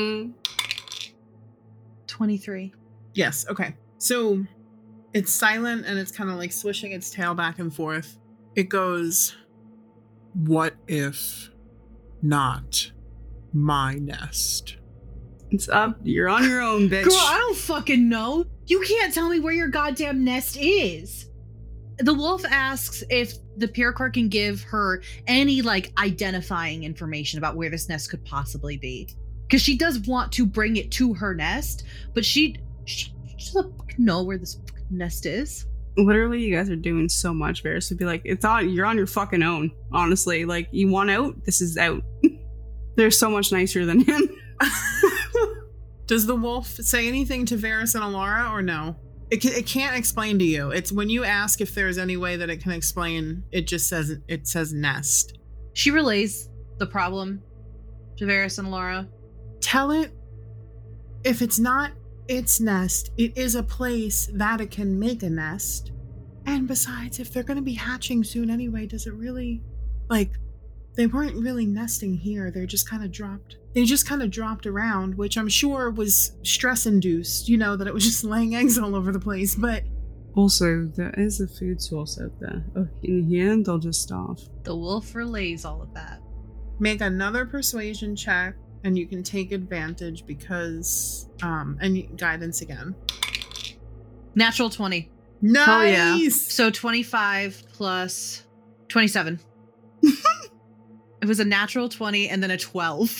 23. Yes, okay. So it's silent and it's kind of like swishing its tail back and forth. It goes, What if not my nest? It's up. You're on your own, bitch. Girl, I don't fucking know. You can't tell me where your goddamn nest is. The wolf asks if the Pyrrhicor can give her any, like, identifying information about where this nest could possibly be. Because she does want to bring it to her nest, but she doesn't fucking know where this fucking nest is. Literally, you guys are doing so much. Varys would be like, you're on your fucking own. Honestly, like, you want out? This is out. They're so much nicer than him. does the wolf say anything to Varys and Alara or no? It can't explain to you. It's when you ask if there's any way that it can explain, it says nest. She relays the problem to Varys and Laura. Tell it if it's not its nest, it is a place that it can make a nest. And besides, if they're going to be hatching soon anyway, does it really, like, they weren't really nesting here. They just kind of dropped around, which I'm sure was stress induced, that it was just laying eggs all over the place. But Also, there is a food source out there. Oh, in here, they'll just starve. The wolf relays all of that. make another persuasion check and you can take advantage because, and guidance again. Natural 20. Nice! Oh, yeah. So 25 plus 27. It was a natural 20 and then a 12.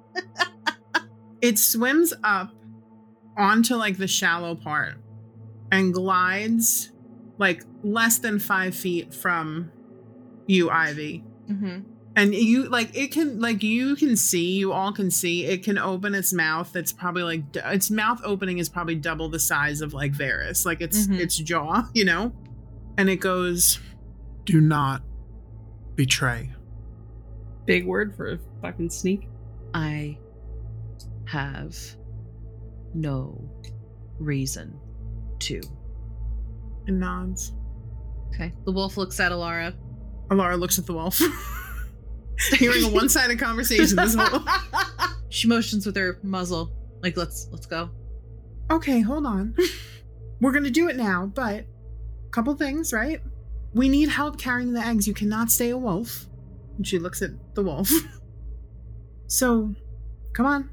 It swims up onto like the shallow part and glides like less than 5 feet from you, Ivy. Mm-hmm. And you all can see it can open its mouth. It's probably like its mouth opening is probably double the size of like Varys, like its jaw, and it goes, Do not betray. Big word for a fucking sneak. I have no reason to. and nods. Okay. The wolf looks at Alara. Alara looks at the wolf. Hearing a one-sided conversation this whole. She motions with her muzzle. Like, let's go. Okay, hold on. We're gonna do it now, but couple things, right? We need help carrying the eggs. You cannot stay a wolf. And she looks at the wolf. So, come on.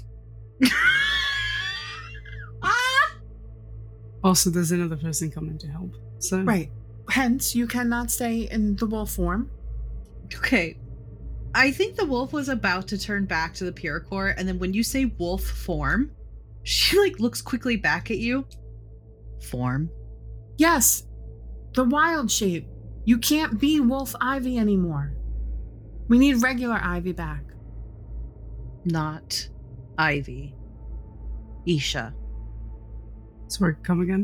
Also, there's another person coming to help. So Right. Hence, you cannot stay in the wolf form. Okay. I think the wolf was about to turn back to the Pyrrhicor, and then when you say wolf form, she like looks quickly back at you. Form? Yes, the wild shape. You can't be Wolf Ivy anymore. We need regular Ivy back. Not Ivy. Isha. Sorry, come again?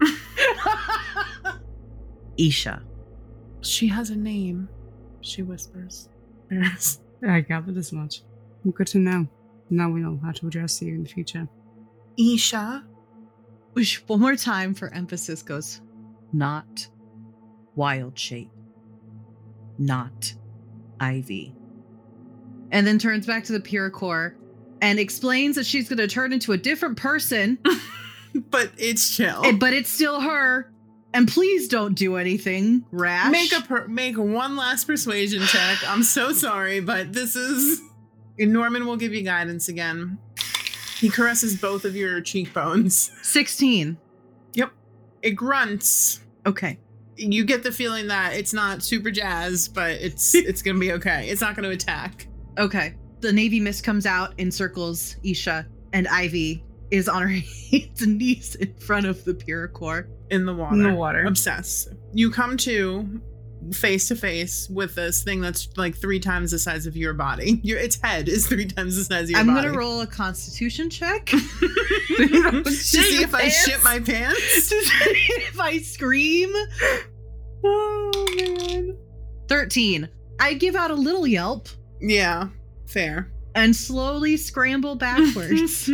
Isha. She has a name, she whispers. Yes. I gathered as much. Good to know. Now we know how to address you in the future. Isha. One more time for emphasis goes, not wild shape. Not Ivy. And then turns back to the Pyrrhcore and explains that she's going to turn into a different person. But it's chill. But it's still her. And please don't do anything rash. Make one last persuasion check. I'm so sorry, but this is... Norman will give you guidance again. He caresses both of your cheekbones. 16. Yep. It grunts. Okay. You get the feeling that it's not super jazz, but it's going to be okay. It's not going to attack. Okay. The Navy Mist comes out, encircles Isha, and Ivy is on her hands and knees in front of the Pyrrhcore. In the water. In the water. Obsessed. You come to face with this thing that's like 3 times the size of your body. Its head is 3 times the size of your body. I'm going to roll a constitution check. To see if I shit my pants? To see if I scream. Oh, man. 13. I give out a little yelp. Yeah, fair. And slowly scramble backwards.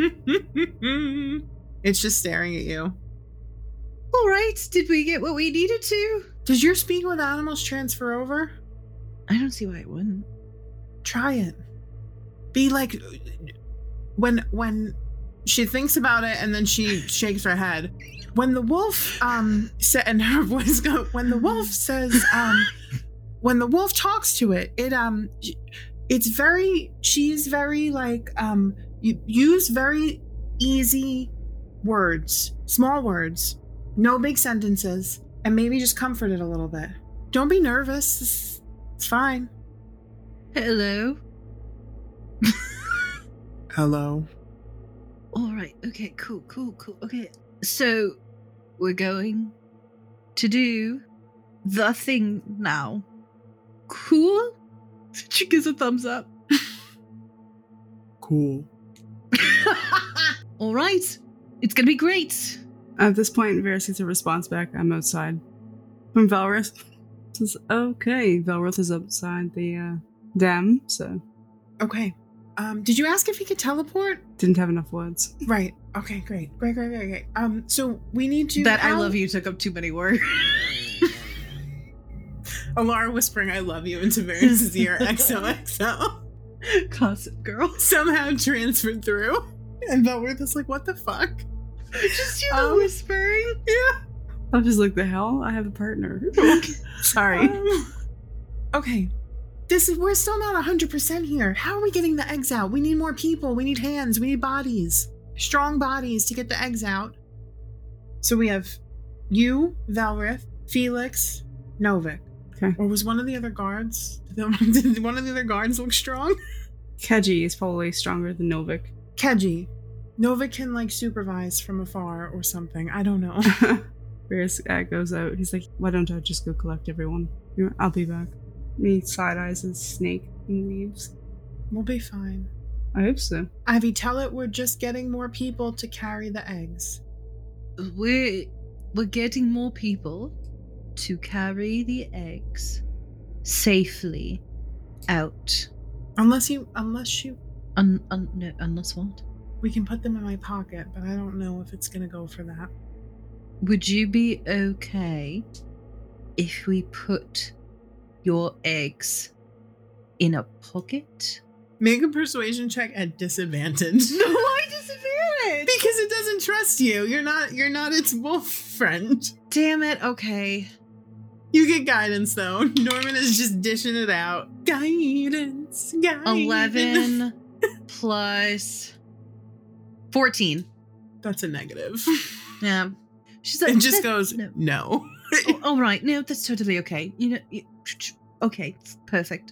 It's just staring at you. All right, did we get what we needed to? Does your speak with animals transfer over? I don't see why it wouldn't. Try it. Be like, when she thinks about it and then she shakes her head. When the wolf said, and her voice go. When the wolf says, when the wolf talks to it, it's very. She's very like you use very easy words, small words. No big sentences, and maybe just comfort it a little bit. Don't be nervous. It's fine. Hello. Hello. All right. Okay, cool. Okay. So, we're going to do the thing now. Cool? She gives a thumbs up. Cool. All right. It's going to be great. At this point, Varys gets a response back. I'm outside. From Velroth. Says, okay, Velroth is outside the dam, so. Okay. Did you ask if he could teleport? Didn't have enough words. Right. Okay, great. So we need to... That I love you took up too many words. Alara whispering I love you into Varys' ear. XOXO. Gossip girl. Somehow transferred through. And Velroth is like, what the fuck? Just you whispering. Yeah. I was like, the hell? I have a partner. Sorry. Okay. We're still not 100% here. How are we getting the eggs out? We need more people. We need hands. We need bodies. Strong bodies to get the eggs out. So we have you, Velroth, Felix, Novik. Okay. Or was one of the other guards? Did one of the other guards look strong? Keji is probably stronger than Novik. Keji. Novik can like supervise from afar or something. I don't know. Varys goes out. He's like, why don't I just go collect everyone? I'll be back. He side-eyes his snake and leaves. We'll be fine. I hope so. Ivy, tell it we're just getting more people to carry the eggs. We're getting more people to carry the eggs safely out. Unless you... No, unless what? We can put them in my pocket, but I don't know if it's gonna go for that. Would you be okay if we put your eggs in a pocket? Make a persuasion check at disadvantage. No, why disadvantage? Because it doesn't trust you. You're not its wolf friend. Damn it, okay. You get guidance though. Norman is just dishing it out. Guidance. 11 plus 14. That's a negative. Yeah. She's like, it just goes, no. Oh, all right. No, that's totally okay. Okay, perfect.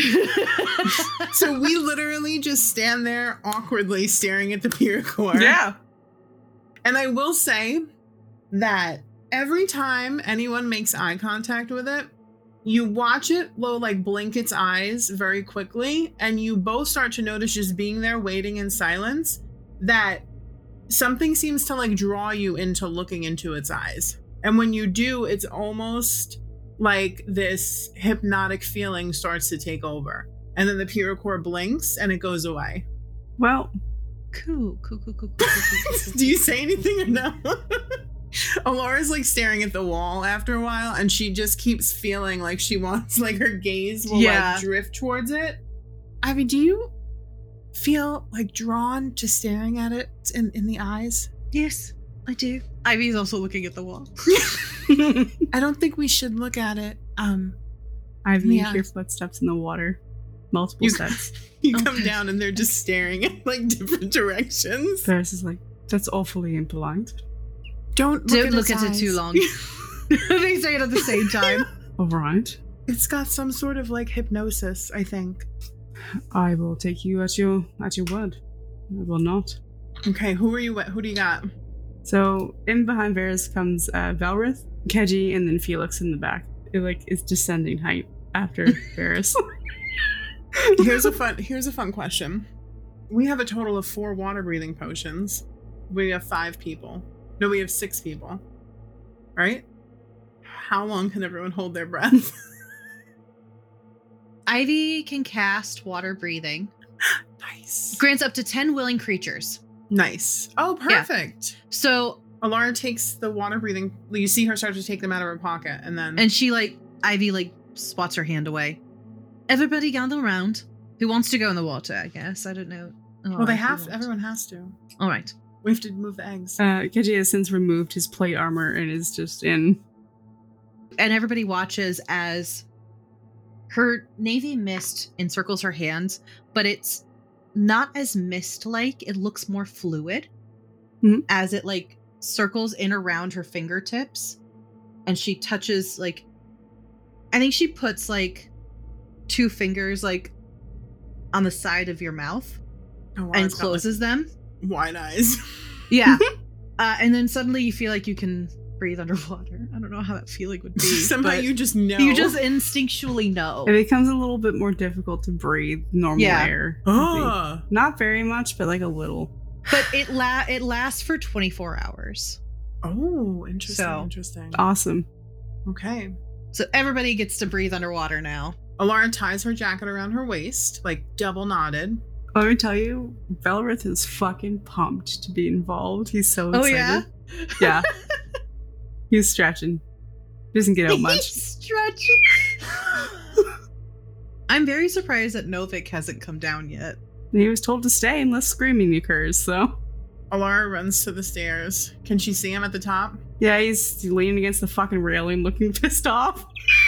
So we literally just stand there awkwardly staring at the Pyrrhcore. Yeah. And I will say that every time anyone makes eye contact with it, you watch it blink its eyes very quickly, and you both start to notice, just being there waiting in silence, that something seems to draw you into looking into its eyes. And when you do, it's almost like this hypnotic feeling starts to take over. And then the Pyrrhcore blinks and it goes away. Well, Cool. Do you say anything or no? Alara's like staring at the wall after a while, and she just keeps feeling like she wants, like, her gaze will like drift towards it. Ivy, do you feel like drawn to staring at it in the eyes? Yes, I do. Ivy's also looking at the wall. I don't think we should look at it. Ivy, you hear footsteps in the water. Multiple steps. You come down and they're just staring at like different directions. Ferris is like, that's awfully impolite. Don't look at it too long. They say it at the same time. All right. It's got some sort of like hypnosis, I think. I will take you at your word. I will not. Okay, who are you with? Who do you got? So in behind Varys comes Valrith, Keji, and then Felix in the back. It like is descending height after Varys. Here's a fun question. We have a total of 4 water breathing potions. We have 5 people. No, we have 6 people. Right? How long can everyone hold their breath? Ivy can cast water breathing. Nice. Grants up to 10 willing creatures. Nice. Oh, perfect. Yeah. So Alara takes the water breathing. You see her start to take them out of her pocket, and she Ivy swats her hand away. Everybody gather around. Who wants to go in the water? I guess I don't know. Well, they have. Everyone has to. All right. We have to move the eggs. Keji has since removed his plate armor and is just in. And everybody watches as her navy mist encircles her hands, but it's not as mist-like. It looks more fluid as it circles in around her fingertips, and she touches I think she puts 2 fingers on the side of your mouth and closes them. Wide eyes. Yeah. And then suddenly you feel like you can breathe underwater. I don't know how that feeling would be. Somehow you just know. You just instinctually know. It becomes a little bit more difficult to breathe normal air. Not very much, but a little. But it lasts for 24 hours. Oh, interesting. Interesting. Awesome. Okay. So everybody gets to breathe underwater now. Alara ties her jacket around her waist, double knotted. Let me tell you, Valrith is fucking pumped to be involved. He's so excited. Oh, yeah? Yeah. He's stretching. Doesn't get out much. He's stretching. I'm very surprised that Novik hasn't come down yet. He was told to stay unless screaming occurs, so. Alara runs to the stairs. Can she see him at the top? Yeah, he's leaning against the fucking railing looking pissed off.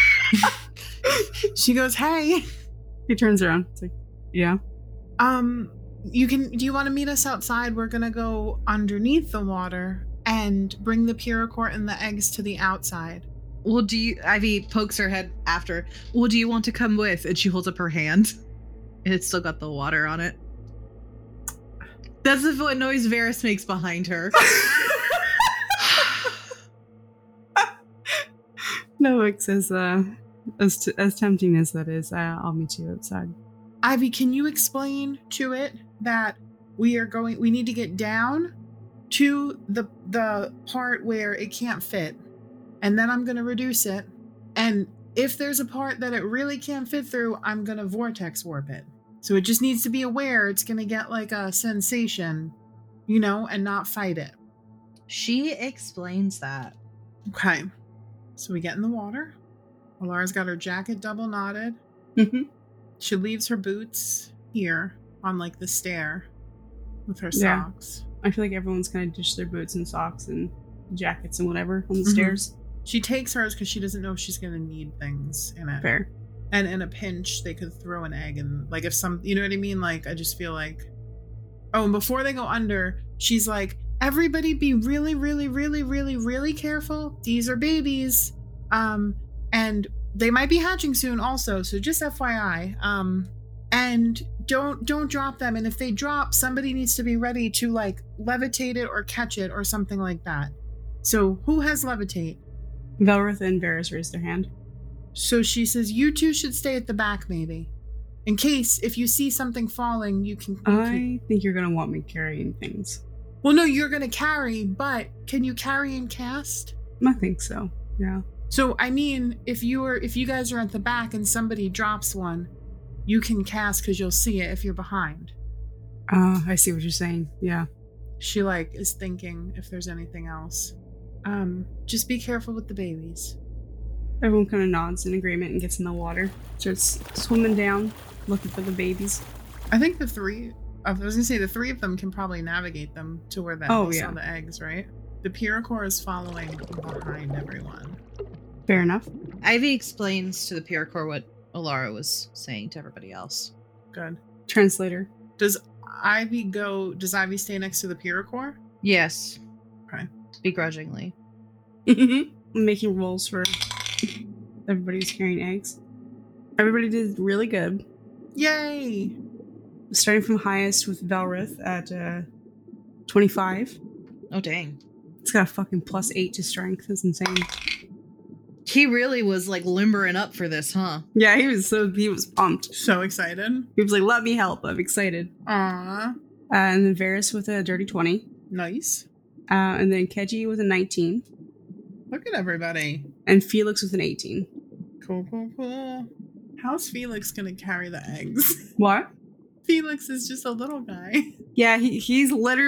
She goes, hey. He turns around. It's like, yeah. Do you want to meet us outside? We're gonna go underneath the water and bring the Pyrrhocort and the eggs to the outside. Well, Ivy pokes her head after. Well, do you want to come with? And she holds up her hand. And it's still got the water on it. That's the noise Varys makes behind her. Novik says, as tempting as that is, I'll meet you outside. Ivy, can you explain to it that we need to get down to the part where it can't fit, and then I'm going to reduce it, and if there's a part that it really can't fit through, I'm going to vortex warp it. So it just needs to be aware it's going to get a sensation, and not fight it. She explains that. Okay. So we get in the water. Alara's got her jacket double knotted. Mm-hmm. She leaves her boots here on the stair with her socks. I feel like everyone's gonna ditch their boots and socks and jackets and whatever on the stairs. She takes hers because she doesn't know if she's gonna need things in it. Fair. And in a pinch, they could throw an egg and if some, you know what I mean? I just feel oh, and before they go under, she's like, everybody be really, really, really, really, really careful. These are babies. And they might be hatching soon also, so just FYI. And don't drop them. And if they drop, somebody needs to be ready to levitate it or catch it or something like that. So who has levitate? Valrith and Varys raised their hand. So she says, you two should stay at the back maybe. In case if you see something falling, you can... I think you're going to want me carrying things. Well, no, you're going to carry, but can you carry and cast? I think so, yeah. So, I mean, if you guys are at the back and somebody drops one, you can cast because you'll see it if you're behind. I see what you're saying. Yeah. She like is thinking if there's anything else. Just be careful with the babies. Everyone kind of nods in agreement and gets in the water. Starts swimming down, looking for the babies. I think the three of them can probably navigate them to where they saw the eggs, right? The Pyrrhocor is following behind everyone. Fair enough. Ivy explains to the Pyrrhocor what Alara was saying to everybody else. Good. Translator. Does Ivy stay next to the Pyrrhocor? Yes. Okay. Begrudgingly. Making rolls for everybody who's carrying eggs. Everybody did really good. Yay! Starting from highest with Velrith at 25. Oh, dang. It's got a fucking +8 to strength. That's insane. He really was like limbering up for this, huh? Yeah, he was pumped. So excited. He was like, let me help. I'm excited. Aww. And then Varys with a dirty 20. Nice. And then Keji with a 19. Look at everybody. And Felix with an 18. Cool. How's Felix gonna carry the eggs? What? Felix is just a little guy. Yeah, he's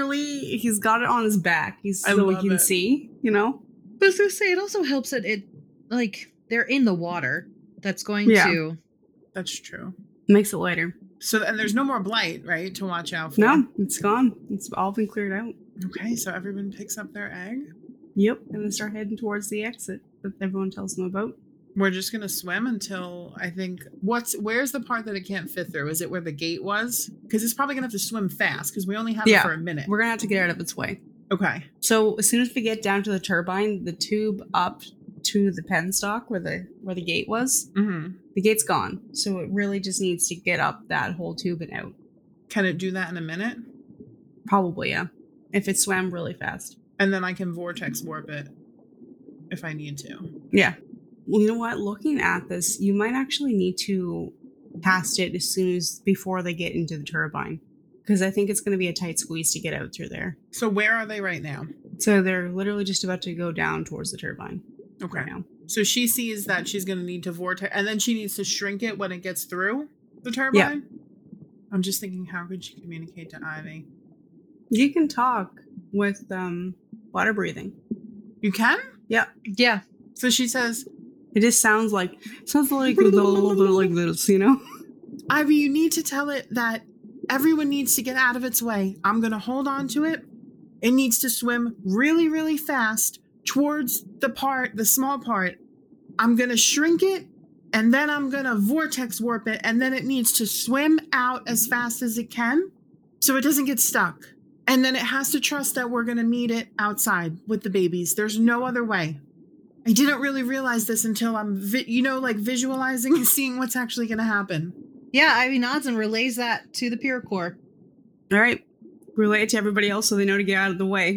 got it on his back. So he can see, you know? But I was gonna say, it also helps that they're in the water. That's going to... That's true. Makes it lighter. So, and there's no more blight, right, to watch out for? No, it's gone. It's all been cleared out. Okay, so everyone picks up their egg? Yep, and then start heading towards the exit that everyone tells them about. We're just gonna swim until, I think, where's the part that it can't fit through? Is it where the gate was? Because it's probably gonna have to swim fast, because we only have it for a minute. We're gonna have to get out of its way. Okay. So as soon as we get down to the turbine, the tube up to the penstock where the gate was, the gate's gone. So it really just needs to get up that whole tube and out. Can it do that in a minute? Probably, yeah. If it swam really fast. And then I can vortex warp it if I need to. Yeah. Well, you know what? Looking at this, you might actually need to cast it before they get into the turbine. Because I think it's going to be a tight squeeze to get out through there. So where are they right now? So they're literally just about to go down towards the turbine. Okay. Right now. So she sees that she's going to need to vortex, and then she needs to shrink it when it gets through the turbine? Yeah. I'm just thinking, how could she communicate to Ivy? You can talk with water breathing. You can? Yeah. Yeah. So she says... It just sounds like a little bit like this, you know? Ivy, you need to tell it that everyone needs to get out of its way. I'm going to hold on to it. It needs to swim really, really fast towards the small part. I'm going to shrink it, and then I'm going to vortex warp it, and then it needs to swim out as fast as it can so it doesn't get stuck. And then it has to trust that we're going to meet it outside with the babies. There's no other way. I didn't really realize this until I'm, visualizing and seeing what's actually going to happen. Yeah, Ivy nods and relays that to the Pyrrhocor. All right. Relay it to everybody else so they know to get out of the way.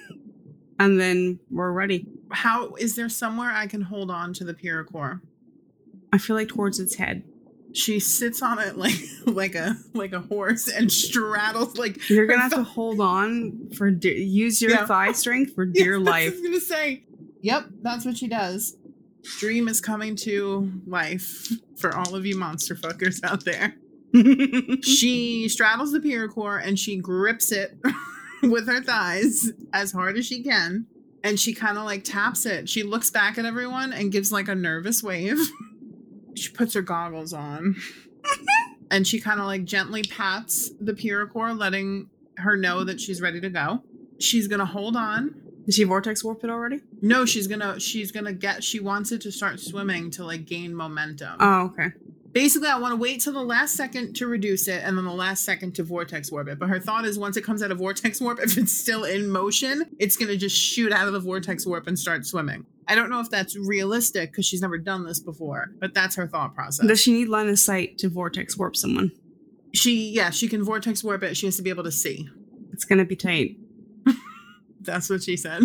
And then we're ready. How is there somewhere I can hold on to the Pyrrhocor? I feel like towards its head. She sits on it like a horse and straddles like. You're gonna have to hold on for use your thigh strength for dear life. I was gonna say. Yep, that's what she does. Dream is coming to life for all of you monster fuckers out there. She straddles the Pyrrhocor and she grips it with her thighs as hard as she can. And she kind of like taps it. She looks back at everyone and gives like a nervous wave. She puts her goggles on. And she kind of like gently pats the Pyrrhocor, letting her know that she's ready to go. She's going to hold on. Did she vortex warp it already? No, she wants it to start swimming to like gain momentum. Oh, okay. Basically, I want to wait till the last second to reduce it and then the last second to vortex warp it. But her thought is once it comes out of vortex warp, if it's still in motion, it's going to just shoot out of the vortex warp and start swimming. I don't know if that's realistic because she's never done this before, but that's her thought process. Does she need line of sight to vortex warp someone? She can vortex warp it. She has to be able to see. It's going to be tight. That's what she said.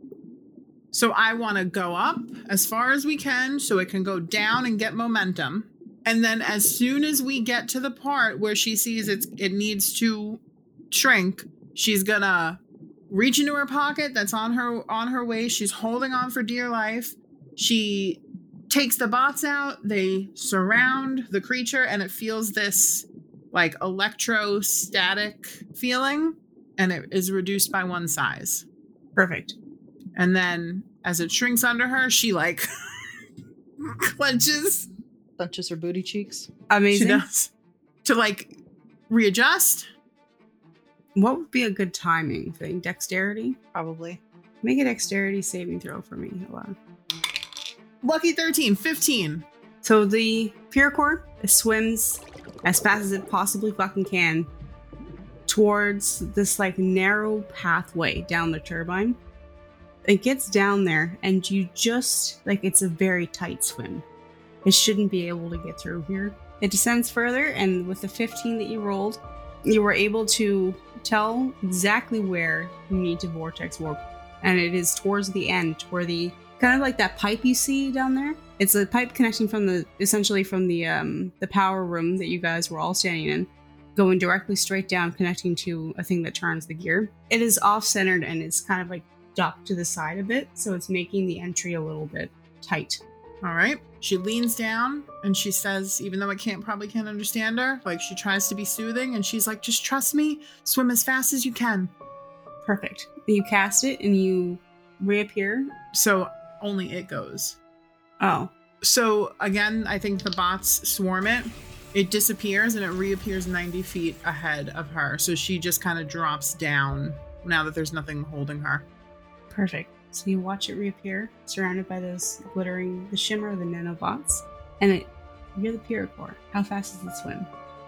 So I want to go up as far as we can so it can go down and get momentum. And then as soon as we get to the part where she sees it needs to shrink, she's going to reach into her pocket that's on her waist. She's holding on for dear life. She takes the bots out. They surround the creature and it feels this like electrostatic feeling, and it is reduced by 1 size. Perfect. And then as it shrinks under her, she like clenches. Bunches her booty cheeks. Amazing. She does. To like readjust. What would be a good timing thing? Dexterity? Probably. Make a dexterity saving throw for me. Hold on. Lucky 13, 15. So the Pyrrhcore swims as fast as it possibly fucking can towards this like narrow pathway down the turbine. It gets down there and you just like it's a very tight swim. It shouldn't be able to get through here. It descends further, and with the 15 that you rolled, you were able to tell exactly where you need to vortex warp. And it is towards the end, where the kind of like that pipe you see down there. It's a pipe connecting from the power room that you guys were all standing in, going directly straight down, connecting to a thing that turns the gear. It is off-centered and it's kind of like docked to the side a bit, so it's making the entry a little bit tight. All right. She leans down and she says, even though I probably can't understand her, like she tries to be soothing, and she's like, just trust me, swim as fast as you can. Perfect. You cast it and you reappear. So only it goes. Oh. So again, I think the bots swarm it. It disappears and it reappears 90 feet ahead of her. So she just kind of drops down now that there's nothing holding her. Perfect. So you watch it reappear, surrounded by those glittering, the shimmer of the nanobots. And you're the Pyrrhcore. How fast does it swim?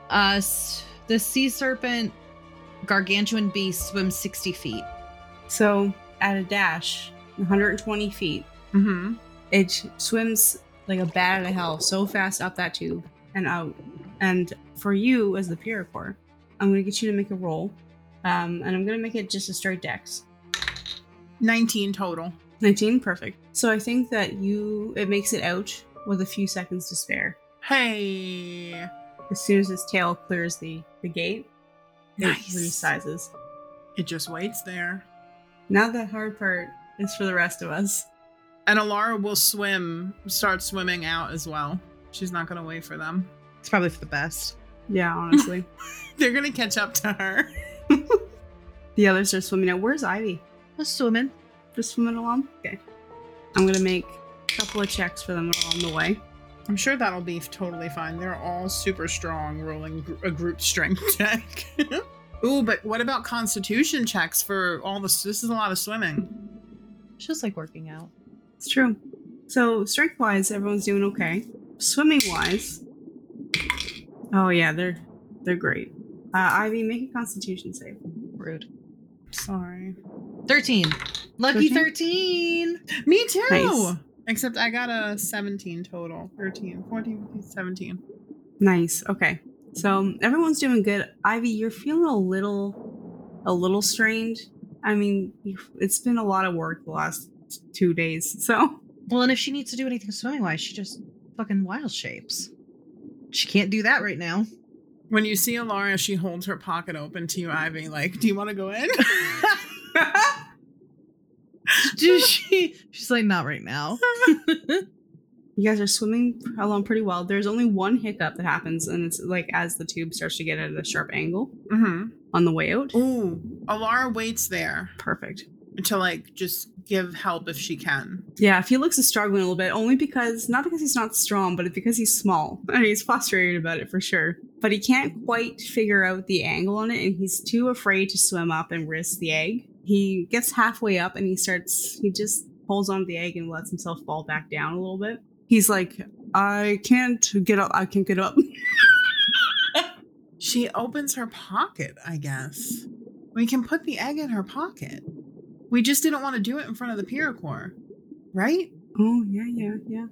The sea serpent gargantuan beast swims 60 feet. So at a dash, 120 feet, Mm-hmm. it swims like a bat out of hell so fast up that tube and out. And for you as the Pyrrhcore, I'm going to get you to make a roll. And I'm going to make it just a straight dex. 19 total. 19, perfect. So I think that it makes it out with a few seconds to spare. Hey. As soon as its tail clears the gate, Nice. it resizes. It just waits there. Now the hard part is for the rest of us. And Alara will start swimming out as well. She's not going to wait for them. It's probably for the best. Yeah, honestly. They're going to catch up to her. The others are swimming out. Where's Ivy? Just swimming. Just swimming along? Okay. I'm going to make a couple of checks for them along the way. I'm sure that'll be totally fine. They're all super strong, rolling a group strength check. Ooh, but what about constitution checks for all this? This is a lot of swimming. It's just like working out. It's true. So strength-wise, everyone's doing okay. Swimming-wise, oh yeah, they're great. Ivy, make a Constitution save. Rude. Sorry. 13. Lucky 13? 13. Me too. Nice. Except I got a 17 total. 13, 14, 15, 17. Nice. Okay. So everyone's doing good. Ivy, you're feeling a little strained. I mean, it's been a lot of work the last 2 days. So Well, and if she needs to do anything swimming-wise, she just fucking wild shapes. She can't do that right now. When you see Alara, she holds her pocket open to you, Ivy, like, do you want to go in? She's like, not right now. you guys are swimming along pretty well. There's only one hiccup that happens, and it's like as the tube starts to get at a sharp angle on the way out. Ooh, Alara waits there Perfect. to like just give help if she can. Yeah, Felix is struggling a little bit, only not because he's not strong, but because he's small. I mean, he's frustrated about it for sure. But he can't quite figure out the angle on it, and he's too afraid to swim up and risk the egg. He gets halfway up and he just holds onto the egg and lets himself fall back down a little bit. He's like, I can't get up. She opens her pocket, I guess. We can put the egg in her pocket. We just didn't want to do it in front of the Pyrrhcore, right? Oh, yeah.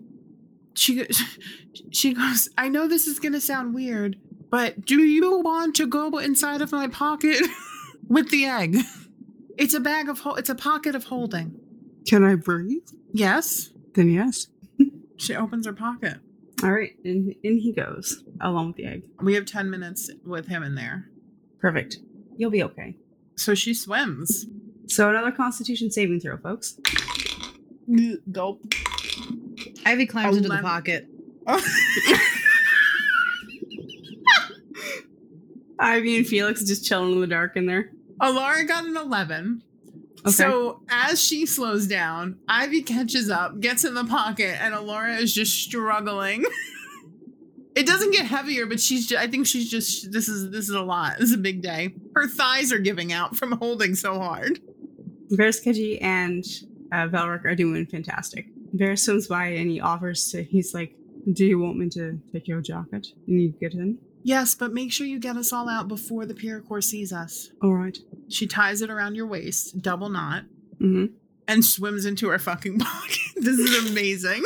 She goes, I know this is going to sound weird, but do you want to go inside of my pocket with the egg? It's a pocket of holding. Can I breathe? Yes. Then yes. She opens her pocket. All right, and in he goes, along with the egg. We have 10 minutes with him in there. Perfect. You'll be okay. So she swims. So another Constitution saving throw, folks. Gulp. Ivy climbs into the 11. pocket. Ivy and Felix just chilling in the dark in there. Alara got an 11. Okay. So as she slows down, Ivy catches up, gets in the pocket, and Alara is just struggling. It doesn't get heavier, but I think she's just, this is a lot. This is a big day. Her thighs are giving out from holding so hard. Varys, Khajiit, and Velric are doing fantastic. Varys swims by and he's like, do you want me to take your jacket? You need to get in? Yes, but make sure you get us all out before the Pyrrhocor sees us. All right. She ties it around your waist, double knot, Mm-hmm. and swims into her fucking pocket. This is amazing.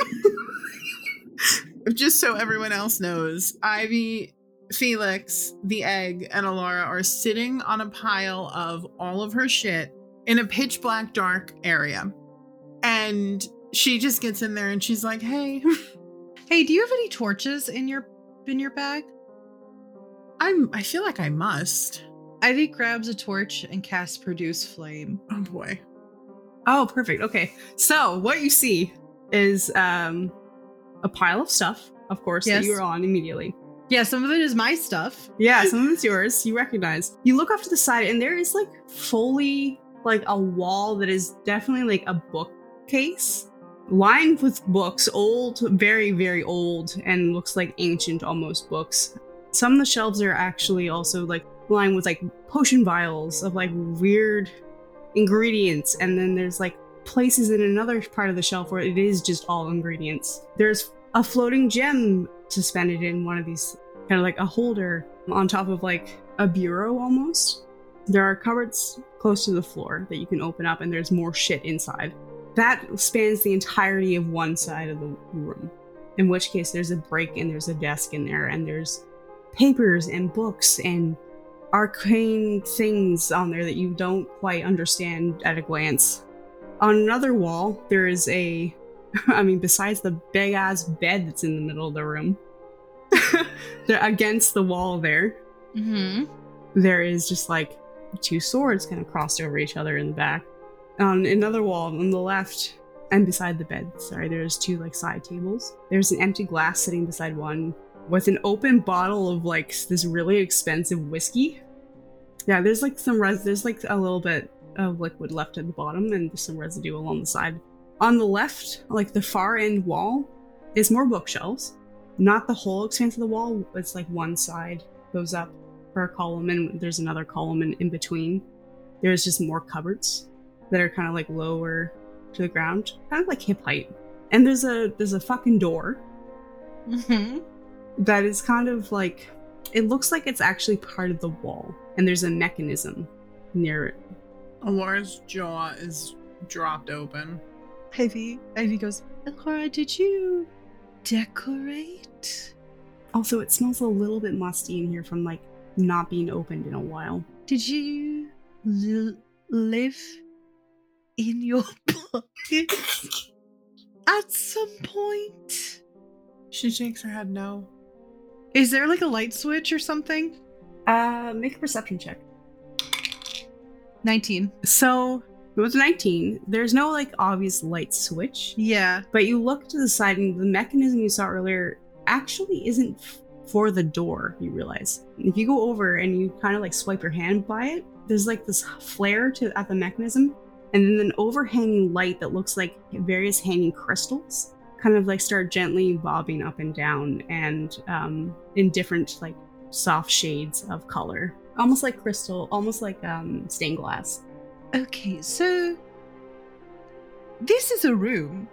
Just so everyone else knows, Ivy, Felix, the egg, and Alara are sitting on a pile of all of her shit in a pitch black dark area. And she just gets in there and she's like, hey. Hey, do you have any torches in your bag? I feel like I must. Ivy grabs a torch and casts Produce Flame. Oh boy. Oh, perfect. Okay. So what you see is a pile of stuff, of course, Yes. that you're on immediately. Yeah, some of it is my stuff. Yeah, some of it's yours. You recognize. You look off to the side, and there is like fully like a wall that is definitely like a bookcase lined with books, old, very, very old, and looks like ancient almost books. Some of the shelves are actually also like lined with like potion vials of like weird ingredients, and then there's like places in another part of the shelf where it is just all ingredients. There's a floating gem suspended in one of these, kind of like a holder on top of like a bureau almost. There are cupboards close to the floor that you can open up, and there's more shit inside. That spans the entirety of one side of the room, in which case there's a break and there's a desk in there, and there's papers and books and arcane things on there that you don't quite understand at a glance. On another wall, there is besides the big ass bed that's in the middle of the room, against the wall there, there is just like two swords kind of crossed over each other in the back. On another wall on the left, and beside the bed, there's two like side tables. There's an empty glass sitting beside one with an open bottle of like this really expensive whiskey. Yeah, there's like there's like a little bit of liquid left at the bottom and there's some residue along the side. On the left, like the far end wall, is more bookshelves. Not the whole expanse of the wall, it's like one side goes up for a column and there's another column in between. There's just more cupboards that are kind of like lower to the ground, kind of like hip height. And there's a fucking door that is kind of like, it looks like it's actually part of the wall, and there's a mechanism near it. Alara's jaw is dropped open. Ivy goes, Alara, did you decorate? Also, it smells a little bit musty in here from like not being opened in a while. Did you live in your pockets at some point? She shakes her head no. Is there like a light switch or something? Make a perception check. 19. So, with 19, there's no like obvious light switch. Yeah. But you look to the side and the mechanism you saw earlier actually isn't for the door, you realize. If you go over and you kind of like swipe your hand by it, there's like this flare at the mechanism, and then an overhanging light that looks like various hanging crystals kind of like start gently bobbing up and down, and in different like soft shades of color, almost like crystal, almost like stained glass. Okay, so this is a room.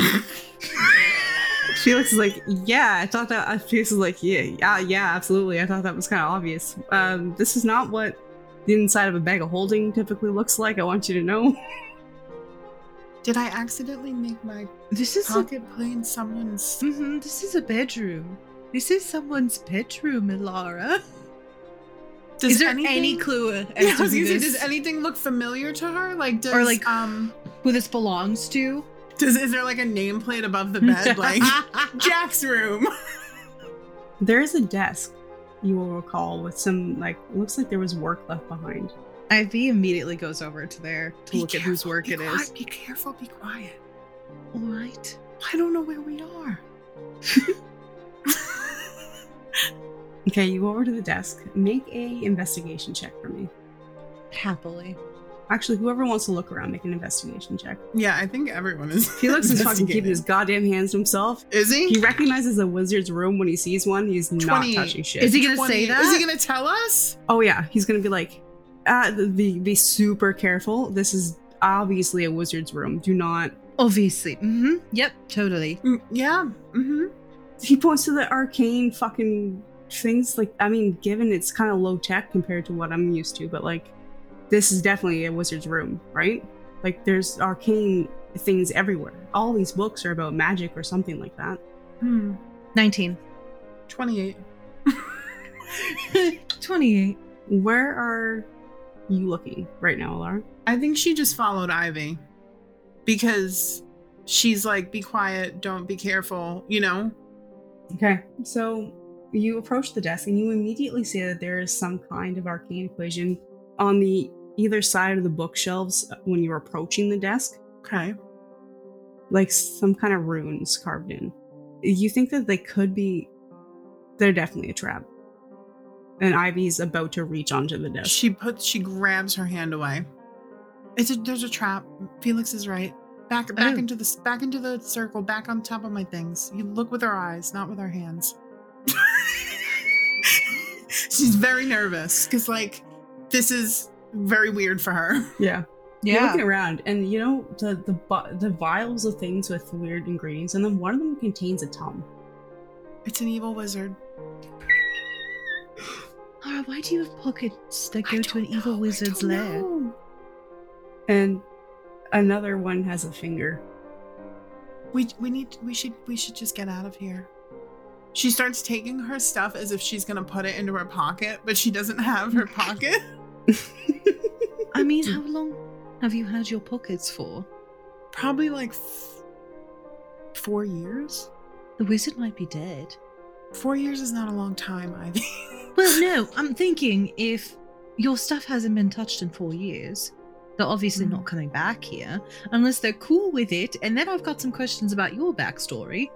Felix is like, yeah, I thought that. Felix is like, yeah, absolutely. I thought that was kind of obvious. This is not what the inside of a bag of holding typically looks like. I want you to know. Did I accidentally make my This is pocket plane someone's? This is a bedroom. This is someone's bedroom, Alara. Is there any clue as Yeah, I to was who gonna say, this, does anything look familiar to her? Like, does or like who this belongs to? is there like a nameplate above the bed, like Jack's room? There is a desk, you will recall, with some like, looks like there was work left behind. Ivy immediately goes over to there to look at whose work it is. Be careful, be quiet. All right. I don't know where we are. Okay, you go over to the desk. Make a investigation check for me. Happily. Actually, whoever wants to look around, make an investigation check. Yeah, I think everyone is. Felix is fucking keeping his goddamn hands to himself. Is he? He recognizes a wizard's room when he sees one. He's not 20. touching shit. Is he gonna say that? Is he gonna tell us? Oh yeah, he's gonna be like, be super careful. This is obviously a wizard's room. Do not. Obviously. Mm-hmm. Yep, totally. Yeah. Mm-hmm. He points to the arcane fucking things. Like, I mean, given it's kind of low tech compared to what I'm used to, but like, this is definitely a wizard's room, right? Like, there's arcane things everywhere. All these books are about magic or something like that. 19. 28. 28. Where are you looking right now, Alara? I think she just followed Ivy because she's like, be quiet, don't be careful, you know? Okay, so you approach the desk and you immediately see that there is some kind of arcane equation on the either side of the bookshelves when you're approaching the desk. Okay. Like some kind of runes carved in. You think that they're definitely a trap. And Ivy's about to reach onto the desk. She grabs her hand away. There's a trap. Felix is right. Back into the circle, back on top of my things. You look with her eyes, not with her hands. She's very nervous because like this is very weird for her. Yeah. You're looking around, and you know the vials of things with weird ingredients in them. One of them contains a tongue. It's an evil wizard. Lara, why do you have pockets that go to an evil wizard's lair? And another one has a finger. We should just get out of here. She starts taking her stuff as if she's gonna put it into her pocket, but she doesn't have her pocket. I mean, how long have you had your pockets for? Probably like 4 years. The wizard might be dead. 4 years is not a long time, Ivy. Well, no, I'm thinking if your stuff hasn't been touched in 4 years, they're obviously not coming back here unless they're cool with it. And then I've got some questions about your backstory.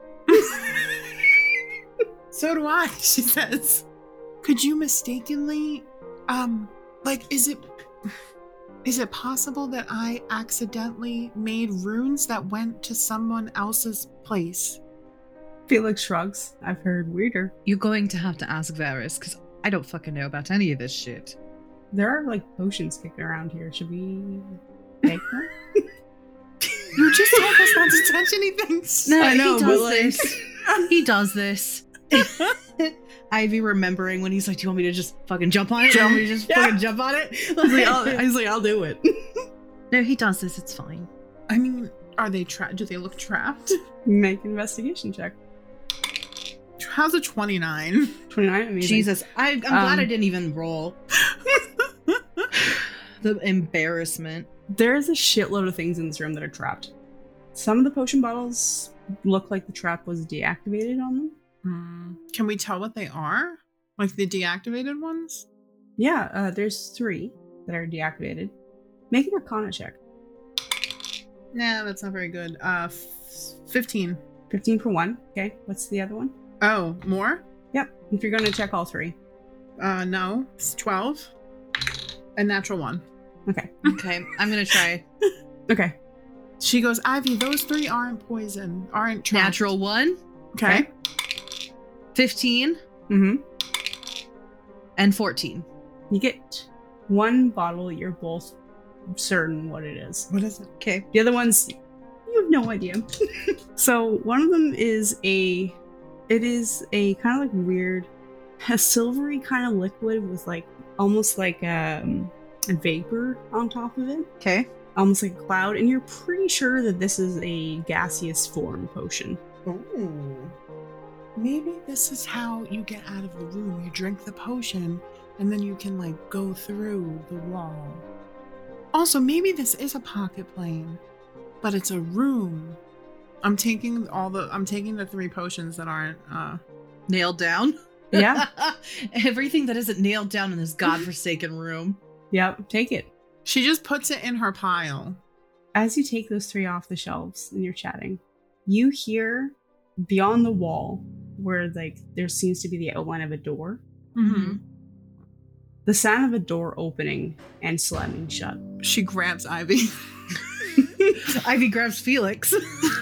So do I, she says. Could you mistakenly, is it possible that I accidentally made runes that went to someone else's place? Felix shrugs. I've heard weirder. You're going to have to ask Varys, because I don't fucking know about any of this shit. There are like potions kicking around here. Should we take them? You just told us not to touch anything. No, I know, he but, does like- this. He does this. Ivy remembering when he's like, do you want me to just fucking jump on it? Do you want me to just fucking jump on it? He's like, I'll do it. No, he does this. It's fine. I mean, are they trapped? Do they look trapped? Make an investigation check. How's a 29? 29, amazing. Jesus, I'm glad I didn't even roll. The embarrassment. There's a shitload of things in this room that are trapped. Some of the potion bottles look like the trap was deactivated on them. Can we tell what they are? Like the deactivated ones? Yeah, there's 3 that are deactivated. Make an Arcana check. Nah, that's not very good. 15. 15 for 1. Okay, what's the other one? Oh, more? Yep, if you're going to check all 3. No. It's 12. A natural 1. Okay. Okay, I'm gonna try. Okay. She goes, Ivy, those 3 aren't poison. Aren't trapped. Natural 1, Okay. 15, Mm-hmm. and 14. You get 1 bottle, you're both certain what it is. What is it? Okay. The other ones, you have no idea. So one of them is a kind of like weird, a silvery kind of liquid with like almost like a vapor on top of it, Okay. almost like a cloud, and you're pretty sure that this is a gaseous form potion. Ooh. Maybe this is how you get out of the room. You drink the potion, and then you can like go through the wall. Also, maybe this is a pocket plane, but it's a room. I'm taking the 3 potions that aren't Nailed down. Yeah. Everything that isn't nailed down in this godforsaken room. Yep, take it. She just puts it in her pile. As you take those 3 off the shelves and you're chatting, you hear beyond the wall where like there seems to be the outline of a door. Mm-hmm. The sound of a door opening and slamming shut. She grabs Ivy. Ivy grabs Felix.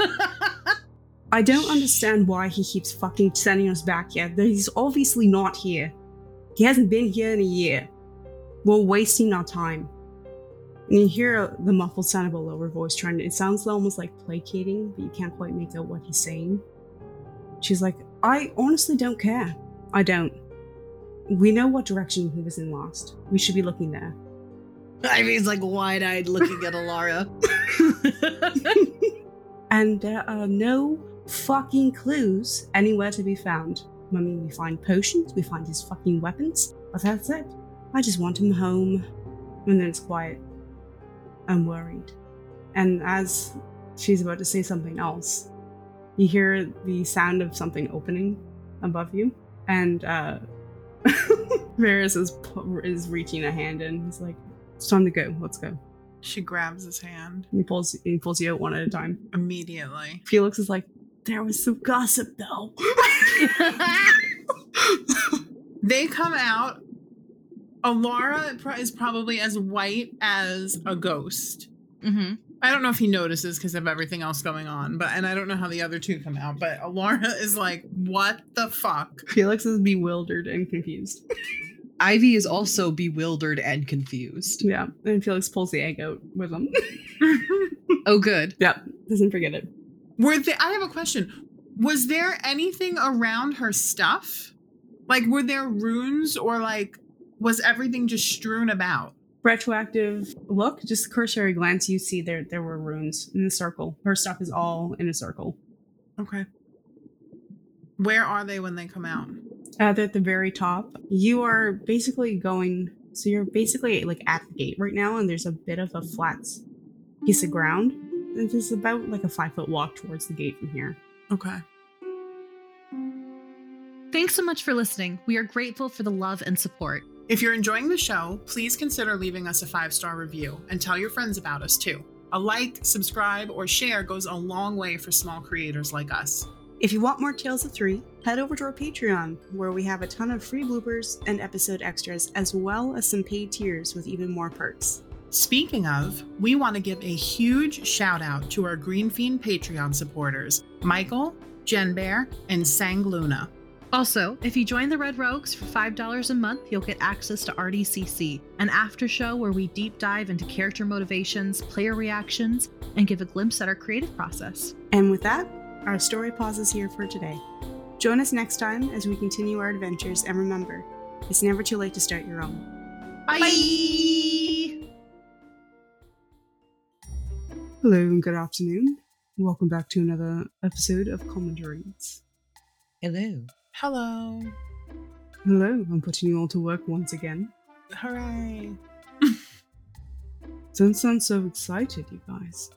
I don't understand why he keeps fucking sending us back here. He's obviously not here. He hasn't been here in a year. We're wasting our time. And you hear the muffled sound of a lower voice trying to, it sounds almost like placating, but you can't quite make out what he's saying. She's like, I honestly don't care. I don't. We know what direction he was in last. We should be looking there. Ivy's like wide-eyed looking at Alara. And there are no fucking clues anywhere to be found. I mean, we find potions, we find his fucking weapons, but that's it. I just want him home. And then it's quiet. I'm worried. And as she's about to say something else, you hear the sound of something opening above you, and Varys is reaching a hand in. He's like, "It's time to go. Let's go." She grabs his hand. He pulls you out one at a time. Immediately. Felix is like, "There was some gossip, though." They come out. Alara is probably as white as a ghost. Mm-hmm. I don't know if he notices because of everything else going on, and I don't know how the other two come out, but Alara is like, what the fuck? Felix is bewildered and confused. Ivy is also bewildered and confused. Yeah, and Felix pulls the egg out with him. Oh, good. Yep, doesn't forget it. I have a question. Was there anything around her stuff? Like, were there runes or was everything just strewn about? Retroactive look, just a cursory glance, you see there were runes in the circle. Her stuff is all in a circle. Okay. Where are they when they come out? They're at the very top. You are basically so you're basically at the gate right now, and there's a bit of a flat piece of ground. It is about a 5-foot walk towards the gate from here. Okay. Thanks so much for listening. We are grateful for the love and support. If you're enjoying the show, please consider leaving us a 5-star review and tell your friends about us too. A like, subscribe, or share goes a long way for small creators like us. If you want more Tales of 3, head over to our Patreon, where we have a ton of free bloopers and episode extras, as well as some paid tiers with even more perks. Speaking of, we want to give a huge shout out to our Green Fiend Patreon supporters, Michael, Jen Bear, and Sang Luna. Also, if you join the Red Rogues for $5 a month, you'll get access to RDCC, an after show where we deep dive into character motivations, player reactions, and give a glimpse at our creative process. And with that, our story pauses here for today. Join us next time as we continue our adventures, and remember, it's never too late to start your own. Bye! Hello and good afternoon. Welcome back to another episode of Commentaries. Hello. Hello. Hello, I'm putting you all to work once again. Hooray. Don't sound so excited, you guys.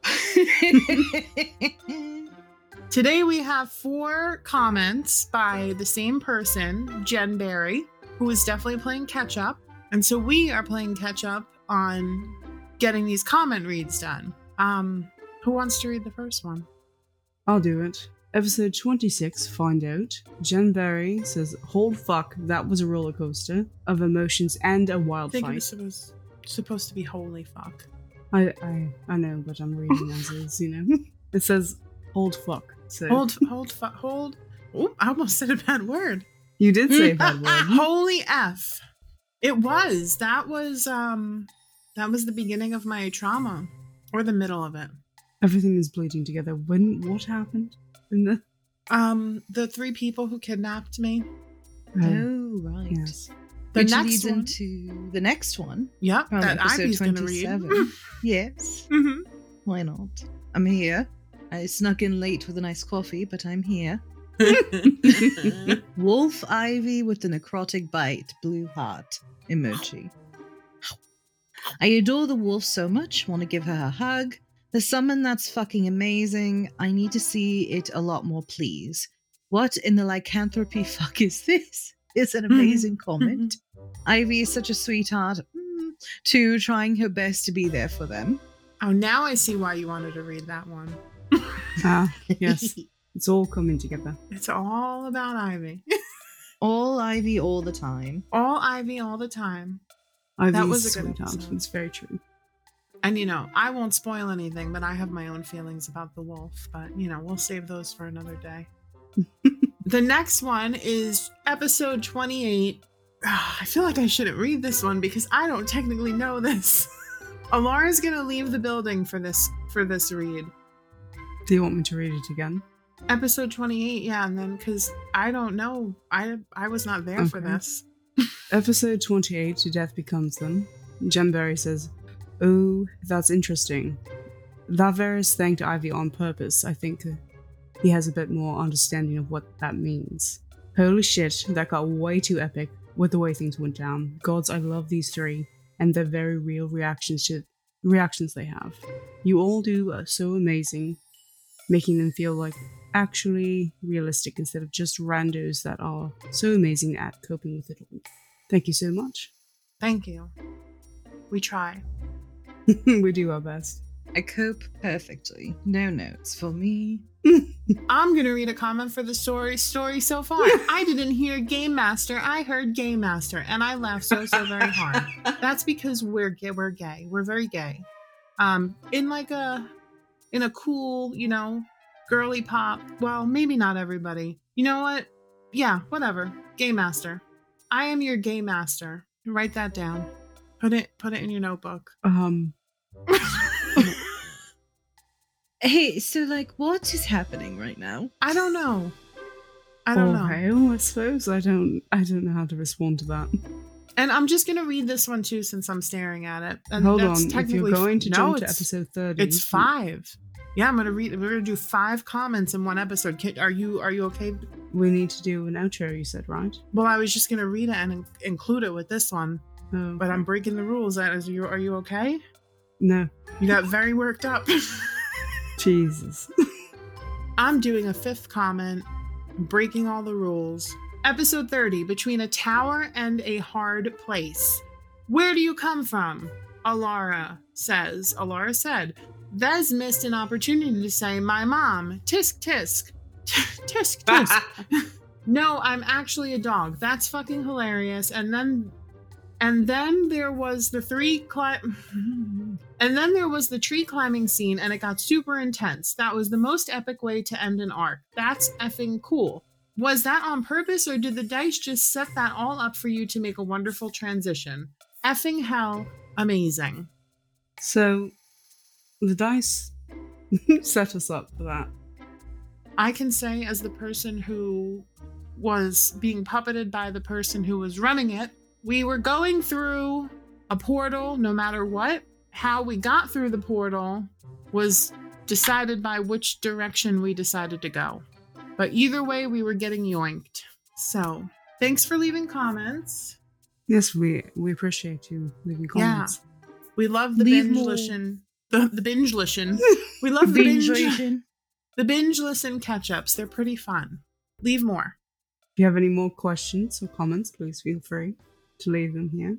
Today we have 4 comments by the same person, Jen Berry, who is definitely playing catch up. And so we are playing catch up on getting these comment reads done. Who wants to read the first one? I'll do it. Episode 26, Find Out. Jen Berry says, "Hold fuck, that was a roller coaster of emotions and a wild I think fight." it was supposed to be holy fuck. I know, but I'm reading as is, It says, "Hold fuck." So Hold. Oh, I almost said a bad word. You did say a bad word. Holy F. It was. That was the beginning of my trauma. Or the middle of it. Everything is bleeding together. What happened? The 3 people who kidnapped me. Oh, right. Yes. The Which next leads one. into the next one. Yep, From that episode Ivy's gonna read. 27. Yes. Mhm. Why not? I'm here. I snuck in late with a nice coffee, but I'm here. Wolf Ivy with the necrotic bite, blue heart emoji. I adore the wolf so much, want to give her a hug. The summon that's fucking amazing. I need to see it a lot more, please. What in the lycanthropy fuck is this? It's an amazing comment. Ivy is such a sweetheart, too, trying her best to be there for them. Oh, now I see why you wanted to read that one. Ah, yes. It's all coming together. It's all about Ivy. All Ivy all the time. All Ivy all the time. Ivy's That was a good sweetheart. episode. It's very true. And, you know, I won't spoil anything, but I have my own feelings about the wolf. But, you know, we'll save those for another day. The next one is episode 28. I feel like I shouldn't read this one because I don't technically know this. Alara's gonna leave the building for this read. Do you want me to read it again? Episode 28, yeah, and then because I don't know. I was not there for Okay. this. Episode 28, To Death Becomes Them. Gemberry says, "Oh, that's interesting. That Varys thanked Ivy on purpose. I think he has a bit more understanding of what that means. Holy shit, that got way too epic with the way things went down. Gods, I love these three and the very real reactions they have. You all do are so amazing, making them feel like actually realistic instead of just randos that are so amazing at coping with it all. Thank you so much." Thank you. We try. We do our best. I cope perfectly. No notes for me. I'm gonna read a comment for the story so far. I didn't hear Game Master. I heard Game Master, and I laughed so very hard. That's because we're gay. We're gay. We're very gay. In a cool, you know, girly pop. Well, maybe not everybody. You know what? Yeah, whatever. Game Master. I am your Game Master. Write that down. Put it in your notebook. Hey, so like, what is happening right now? I don't know. I don't know. Okay, well, I suppose I don't know how to respond to that. And I'm just gonna read this one too, since I'm staring at it. And Hold that's on, if you're going to jump to episode 30, it's 5. Yeah, I'm gonna read. We're gonna do 5 comments in one episode. Are you okay? we need to do an outro. You said, right? Well, I was just gonna read it and include it with this one, Oh, but I'm breaking the rules. Are you okay? no, You got very worked up. Jesus. I'm doing a 5th comment, breaking all the rules. Episode 30, Between a Tower and a Hard Place. Where do you come from? Alara said, Vez missed an opportunity to say, my mom, tisk tisk. Tisk tisk. No, I'm actually a dog. That's fucking hilarious. And then there was the tree climbing scene, and it got super intense. That was the most epic way to end an arc. That's effing cool. Was that on purpose, or did the dice just set that all up for you to make a wonderful transition? Effing hell, amazing. So, the dice set us up for that. I can say, as the person who was being puppeted by the person who was running it, we were going through a portal no matter what. How we got through the portal was decided by which direction we decided to go. But either way, we were getting yoinked. So, thanks for leaving comments. Yes, we appreciate you leaving comments. We love the Leave binge more. listen. The binge listen. We love the binge listen catch-ups. They're pretty fun. Leave more. If you have any more questions or comments, please feel free to leave them here.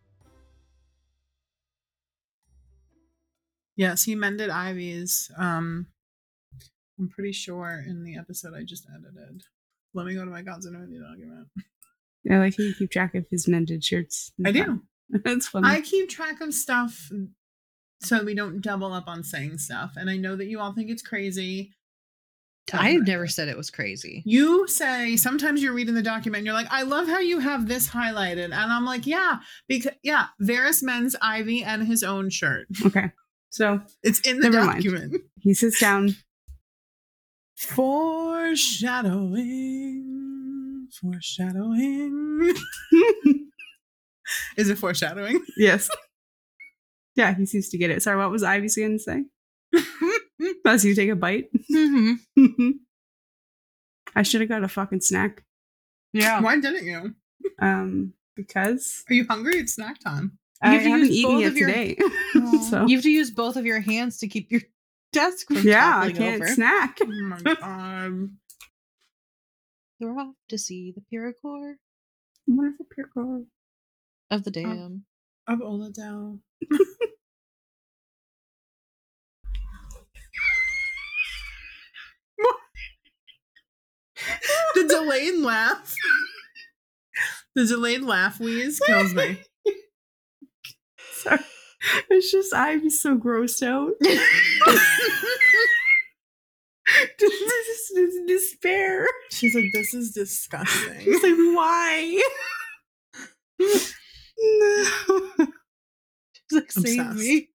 Yes, he mended Ivy's. I'm pretty sure in the episode I just edited. Let me go to my Gods and Only document. Yeah, like you keep track of his mended shirts. I do. It's funny. I keep track of stuff so we don't double up on saying stuff. And I know that you all think it's crazy. I've never said it was crazy. You say sometimes you're reading the document and you're like, I love how you have this highlighted. And I'm like, yeah, because Varys mends Ivy and his own shirt. Okay, so It's in the Never mind. document. he sits down. Foreshadowing. Is it foreshadowing? Yes. Yeah, he seems to get it. Sorry, what was Ivy going to say? As you take a bite? Mm-hmm. I should have got a fucking snack. Yeah. Why didn't you? Because Are you hungry? It's snack time. I have to haven't use eaten both yet of your- today. Aw. So You have to use both of your hands to keep your desk from yeah, I toppling can't over. snack. Oh my god. They're off to see the Pyrrhocor Wonderful pickle. of the Dam. Of Oladell. The Delane laugh. The delayed laugh wheeze kills me. Sorry. It's just I'm so grossed out. This is despair. She's like, this is disgusting. She's like, why? No. She's like, save Obsessed. me.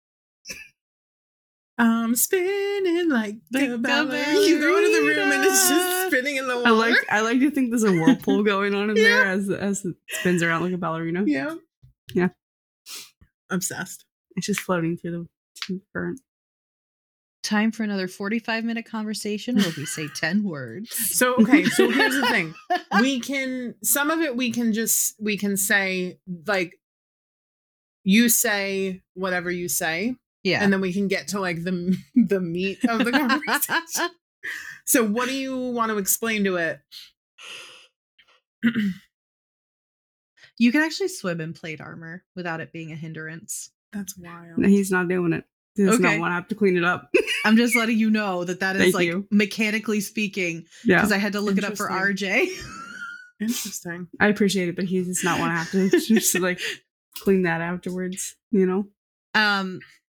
I'm spinning like Like the a ballerina. You go into the room and it's just ballerina. spinning in the water. I like to think there's a whirlpool going on in there as it spins around like a ballerina. Yeah. Yeah. Obsessed. It's just floating through the current. Time for another 45-minute conversation where we say 10 words. So, okay. So here's the thing. Some of it we can say, like, you say whatever you say. Yeah. And then we can get to like the meat of the conversation. So what do you want to explain to it? You can actually swim in plate armor without it being a hindrance. That's wild. No, he's not doing it. He does Okay. not want to have to clean it up. I'm just letting you know that is Thank like you. mechanically speaking, Yeah, because I had to look it up for RJ. Interesting. I appreciate it, but he does not want to have to just like clean that afterwards. You know.